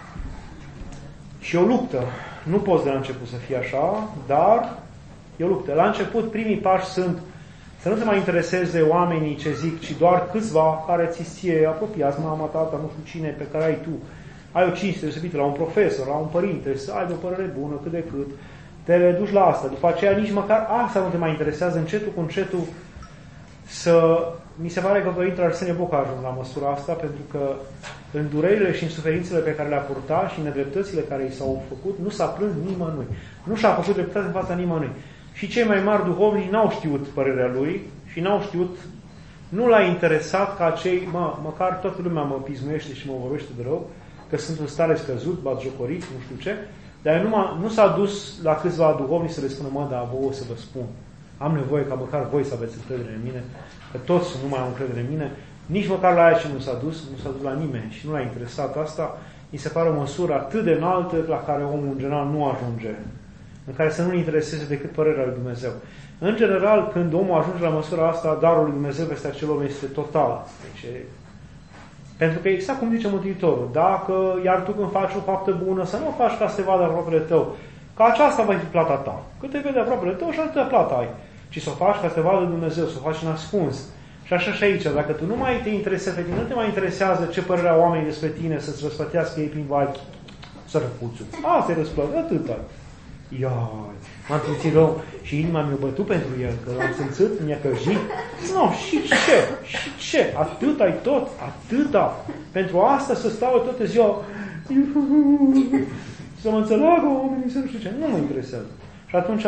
Speaker 1: Și o luptă. Nu poți de la început să fie așa, dar e o luptă. La început, primii pași sunt să nu te mai intereseze oamenii ce zic, ci doar câțiva care ți ție apropiați, mama, tata, nu știu cine, pe care ai tu. Ai o cinste deosebită la un profesor, la un părinte, să ai o părere bună, cât de cât. Te reduci la asta. După aceea nici măcar asta nu te mai interesează, încetul cu încetul să... Mi se pare că Părintele Arsenie Boca a ajuns la măsura asta, pentru că în durerile și în suferințele pe care le-a purtat și în nedreptățile care i s-au făcut, nu s-a plâns nimănui. Nu și-a făcut dreptate în fața nimănui. Și cei mai mari duhovnici n-au știut părerea lui și n-au știut, nu l-a interesat ca cei, măcar toată lumea mă pismuiește și mă vorbește de rău, că sunt în stare scăzut, batjocorit, nu știu ce, dar nu s-a dus la câțiva duhovnici să le spună, dar vouă să vă spun. Am nevoie ca măcar voi să aveți încredere în mine, că toți nu mai au încredere în mine, nici măcar la aia ce nu s-a dus la nimeni și nu l-a interesat asta. Mi se pare o măsură atât de înaltă la care omul în general nu ajunge, în care să nu-l intereseze decât părerea lui Dumnezeu. În general, când omul ajunge la măsura asta, darul lui Dumnezeu peste acel om este total. Deci, pentru că exact cum zice Mântuitorul, dacă iar tu când faci o faptă bună, să nu o faci ca să te vadă aproapele tău, că aceasta va fi plata ta. Cât te vede aproapele tău și atâta plata ai. Ci să o faci ca să te vadă Dumnezeu, să o faci în ascuns. Și așa și aici, dacă tu nu mai te interesează pe tine, nu te mai interesează ce părerea oamenii despre tine, să-ți răsplătească ei prin vai, sărăcuțul. Asta e răsplătă, atâta. Iai, m-am simțit rău și inima mi-a bătut pentru el, că l-am simțit, mi-a căjit. Nu, și ce? Atât ai tot, atâta. Pentru asta să stau toată ziua, să mă înțeleagă oamenii, să nu știu ce. Nu mă interesează. Și atunci,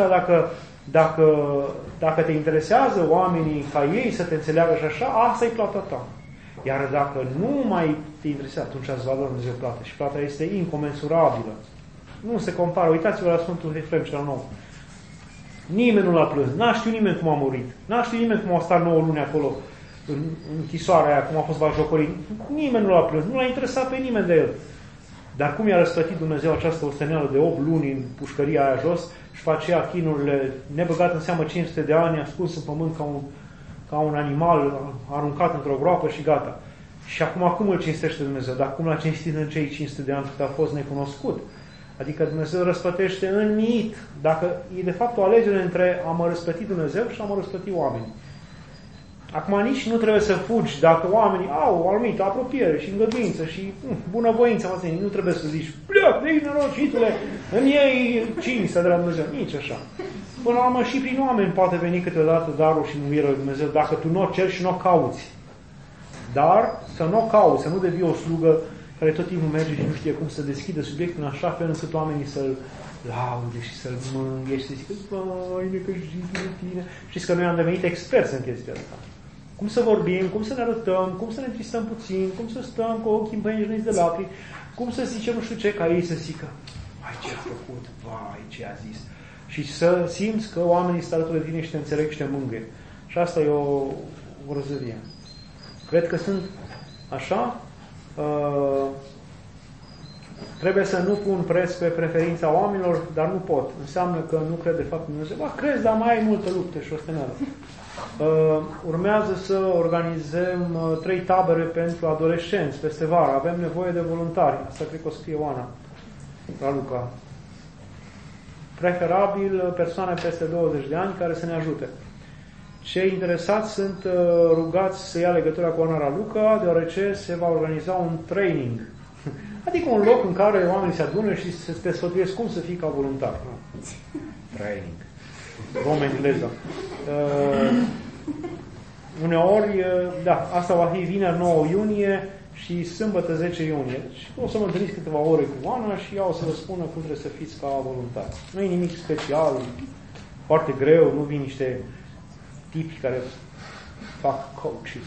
Speaker 1: dacă te interesează oamenii ca ei să te înțeleagă și așa, asta e plata ta. Iar dacă nu mai te interesează, atunci îți va lua Dumnezeu plată. Și plata este incomensurabilă. Nu se compară. Uitați-vă la Sfântul Efrem cel Nou. Nimeni nu l-a plâns. N-a știut nimeni cum a murit. N-a știut nimeni cum a stat 9 luni acolo în închisoarea aia, cum a fost batjocorit. Nimeni nu l-a plâns. Nu l-a interesat pe nimeni de el. Dar cum i-a răsplătit Dumnezeu această osteneală de 8 luni în pușcăria aia jos și face aceea chinurile, nebăgat în seamă 500 de ani, ascuns în pământ ca un animal aruncat într-o groapă și gata. Și acum îl cinstește Dumnezeu? Dar cum l-a cinstit în cei 500 de ani cât a fost necunoscut? Adică Dumnezeu răsplătește în mit. Dacă e de fapt o alegere între a mă răsplăti Dumnezeu și a mă răsplăti oamenii. Acum nici nu trebuie să fugi dacă oamenii au o anumită apropiere și îngăduință și bunăvoință, nu trebuie să zici, pleac de aici, norocitule, îmi iei cinste de la Dumnezeu. Nici așa. Până la urmă și prin oameni poate veni câteodată darul și mântuirea lui Dumnezeu, dacă tu nu o ceri și nu o cauți. Dar să nu o cauți, să nu devii o slugă care tot timpul merge și nu știe cum să deschidă subiectul în așa fel încât oamenii să-l laude și să-l mângâie și să zică, vai, necăjit de tine. Știți că noi am devenit experți în chestia asta. Cum să vorbim, cum să ne arătăm, cum să ne întristăm puțin, cum să stăm cu ochii împăienjeniți de lacrimi, cum să zicem nu știu ce, ca ei să zică, vai, ce a făcut, vai, ce a zis. Și să simți că oamenii stă alături de tine și te înțeleg și te mângâie. Și asta e o grozăvie. Cred că sunt așa. Trebuie să nu pun preț pe preferința oamenilor, dar nu pot. Înseamnă că nu cred de fapt în Dumnezeu. Ba, crezi, dar mai ai multă luptă și osteneală. Urmează să organizăm 3 tabere pentru adolescenți peste vară. Avem nevoie de voluntari. Asta cred că o scrie Oana Raluca. Preferabil persoane peste 20 de ani care să ne ajute. Cei interesați sunt rugați să ia legătura cu Oana Raluca, deoarece se va organiza un training. Adică un loc în care oamenii se adună și se sfătuiesc cum să fii ca voluntar. Training. Romă engleză. Uneori, da, asta va fi vineri 9 iunie și sâmbătă 10 iunie. Și o să mă întâlniți câteva ore cu Oana și ea o să vă spună cum trebuie să fiți ca voluntar. Nu e nimic special, foarte greu, nu vin niște tipi care fac coaching.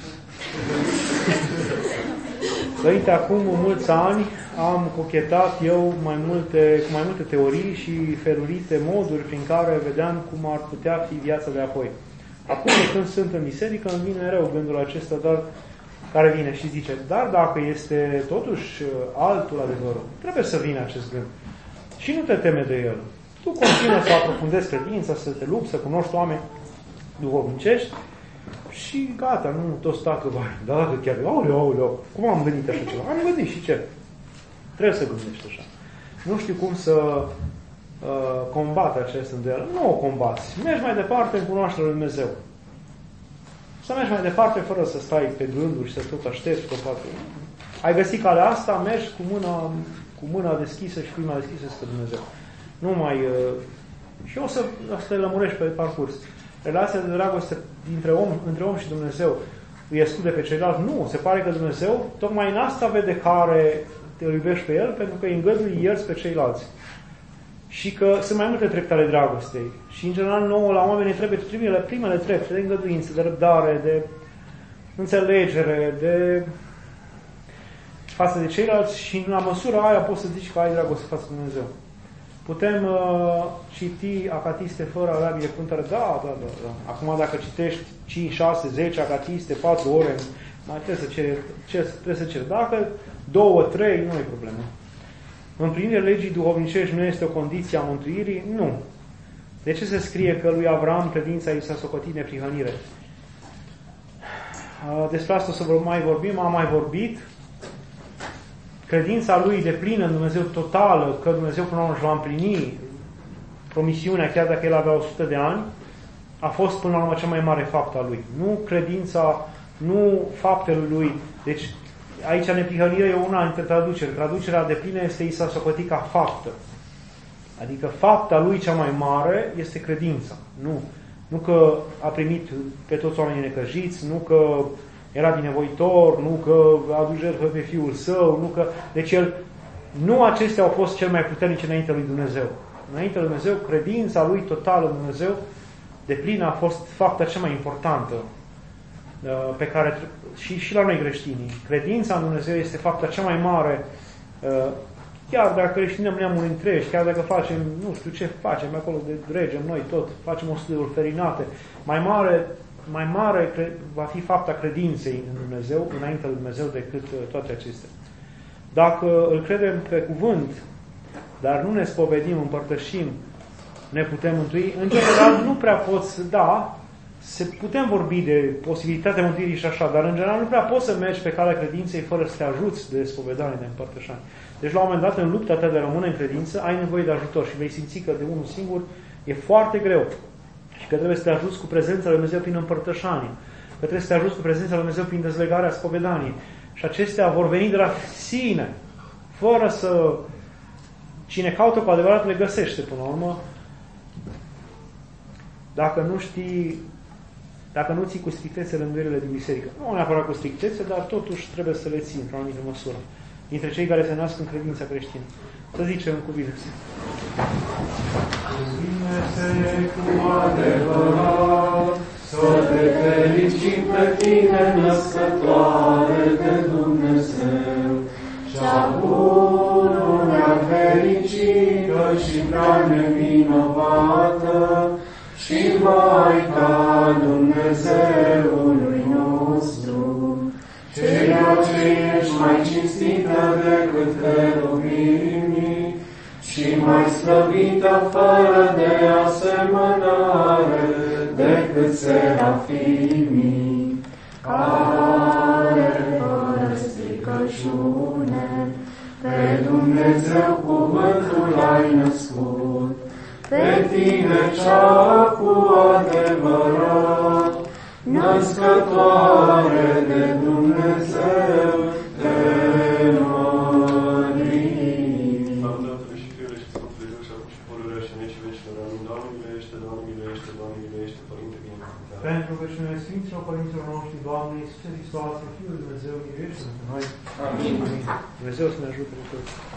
Speaker 1: Părinte, acum mulți ani am cochetat eu cu mai multe teorii și felurite moduri prin care vedeam cum ar putea fi viața de apoi. Acum, când sunt în biserică, îmi vine mereu gândul acesta, dar care vine și zice, dar dacă este totuși altul adevărul, trebuie să vină acest gând. Și nu te teme de el. Tu continuă să aprofundezi credința, să te lupți, să cunoști oameni duhovnicești și gata, nu tot stacă, vai, dar dacă chiar, aoleu, cum am gândit așa ceva? Am gândit și ce? Trebuie să gândești așa. Nu știu cum să combat acest îndoială. Nu o combați. Mergi mai departe în cunoașterea lui Dumnezeu. Să mergi mai departe fără să stai pe gânduri și să tot aștepți tot față. Ai găsit calea asta, mergi cu mâna deschisă și prima deschisă spre Dumnezeu. Nu mai... și o să te lămurești pe parcurs. Relația de dragoste între om și Dumnezeu îi exclude pe ceilalți? Nu. Se pare că Dumnezeu tocmai în asta vede care te iubești pe El, pentru că îi îngădui ierți pe ceilalți. Și că sunt mai multe trepte ale dragostei. Și în general nouă la oameni trebuie primele trepte de îngăduință, de răbdare, de înțelegere, de față de ceilalți și la măsura aia poți să zici că ai dragoste față de Dumnezeu. Putem citi acatiste fără a avea binecuvântare? Da. Acum dacă citești 5, 6, 10 acatiste, 4 ore, mai trebuie să ceri. Dacă 2, 3, nu e problemă. Împlinirea legii duhovnicești nu este o condiție a mântuirii? Nu. De ce se scrie că lui Avram credința i s-a socotit neprihănire? Despre asta o să mai vorbim, am mai vorbit. Credința lui deplină în Dumnezeu totală, că Dumnezeu până la urmă își va împlini promisiunea, chiar dacă el avea 100 de ani, a fost până la urmă cea mai mare fapt a lui. Nu credința, nu faptele lui. Deci aici neprihănirea e una dintre traduceri. Traducerea deplină este i s-a socotit ca faptă. Adică fapta lui cea mai mare este credința. Nu că a primit pe toți oamenii necăjiți, nu că era binevoitor, nu că a adus jertfă pe Fiul Său, nu că... Deci nu acestea au fost cel mai puternice înainte lui Dumnezeu. Înainte lui Dumnezeu, credința lui totală în Dumnezeu deplină a fost fapta cea mai importantă pe care și la noi creștinii. Credința în Dumnezeu este fapta cea mai mare, chiar dacă creștinăm neamuri întregi, chiar dacă facem, nu știu ce facem acolo, dregem noi tot, facem 100 de urferinate, mai mare va fi fapta credinței în Dumnezeu, înaintea lui Dumnezeu, decât toate acestea. Dacă îl credem pe cuvânt, dar nu ne spovedim, împărtășim, ne putem mântui, în general nu prea poți, putem vorbi de posibilitatea mântuirii și așa, dar în general nu prea poți să mergi pe calea credinței fără să te ajuți de spovedanie, de împărtășanie. Deci la un moment dat, în lupta ta de a rămâne în credință, ai nevoie de ajutor și vei simți că de unul singur e foarte greu și că trebuie să te ajuți cu prezența lui Dumnezeu prin împărtășanie. că trebuie să te ajuți cu prezența lui Dumnezeu prin dezlegarea spovedaniei. Și acestea vor veni de la sine, fără să... Cine caută cu adevărat le găsește până la urmă. Dacă nu știi, dacă nu ții cu strictețe rânduielile din biserică. Nu neapărat cu strictețe, dar totuși trebuie să le ții într-o anumită măsură. Dintre cei care se nasc în credința creștină. Să zicem în cuvinte.
Speaker 2: Cuvine-se cu adevărat, să te fericim pe tine, născătoare de Dumnezeu, cea pururea fericită și prea nevinovată, și Maica Dumnezeului nostru, ceea ce ești mai cinstită decât cherubimii și mai slăvită fără de asemănare decât serafimii, care fără stricăciune pe Dumnezeu cuvântul ai născut. Pe tine cea cu adevărat, născătoare de Dumnezeu, te mărim.
Speaker 3: Slavă Tatălui și Fiului și Sfântului Duh și acum și pururea și în vecii vecilor. Amin. Doamne miluiește, Doamne miluiește, Doamne miluiește, Părinte binecuvântat.
Speaker 1: Pentru vecinile Sfinților Părinților noștri, Doamne Iisuse Hristoase, Fiul lui Dumnezeu, miluiește-ne pe noi.
Speaker 2: Amin.
Speaker 1: Dumnezeu să ne ajute cu toți.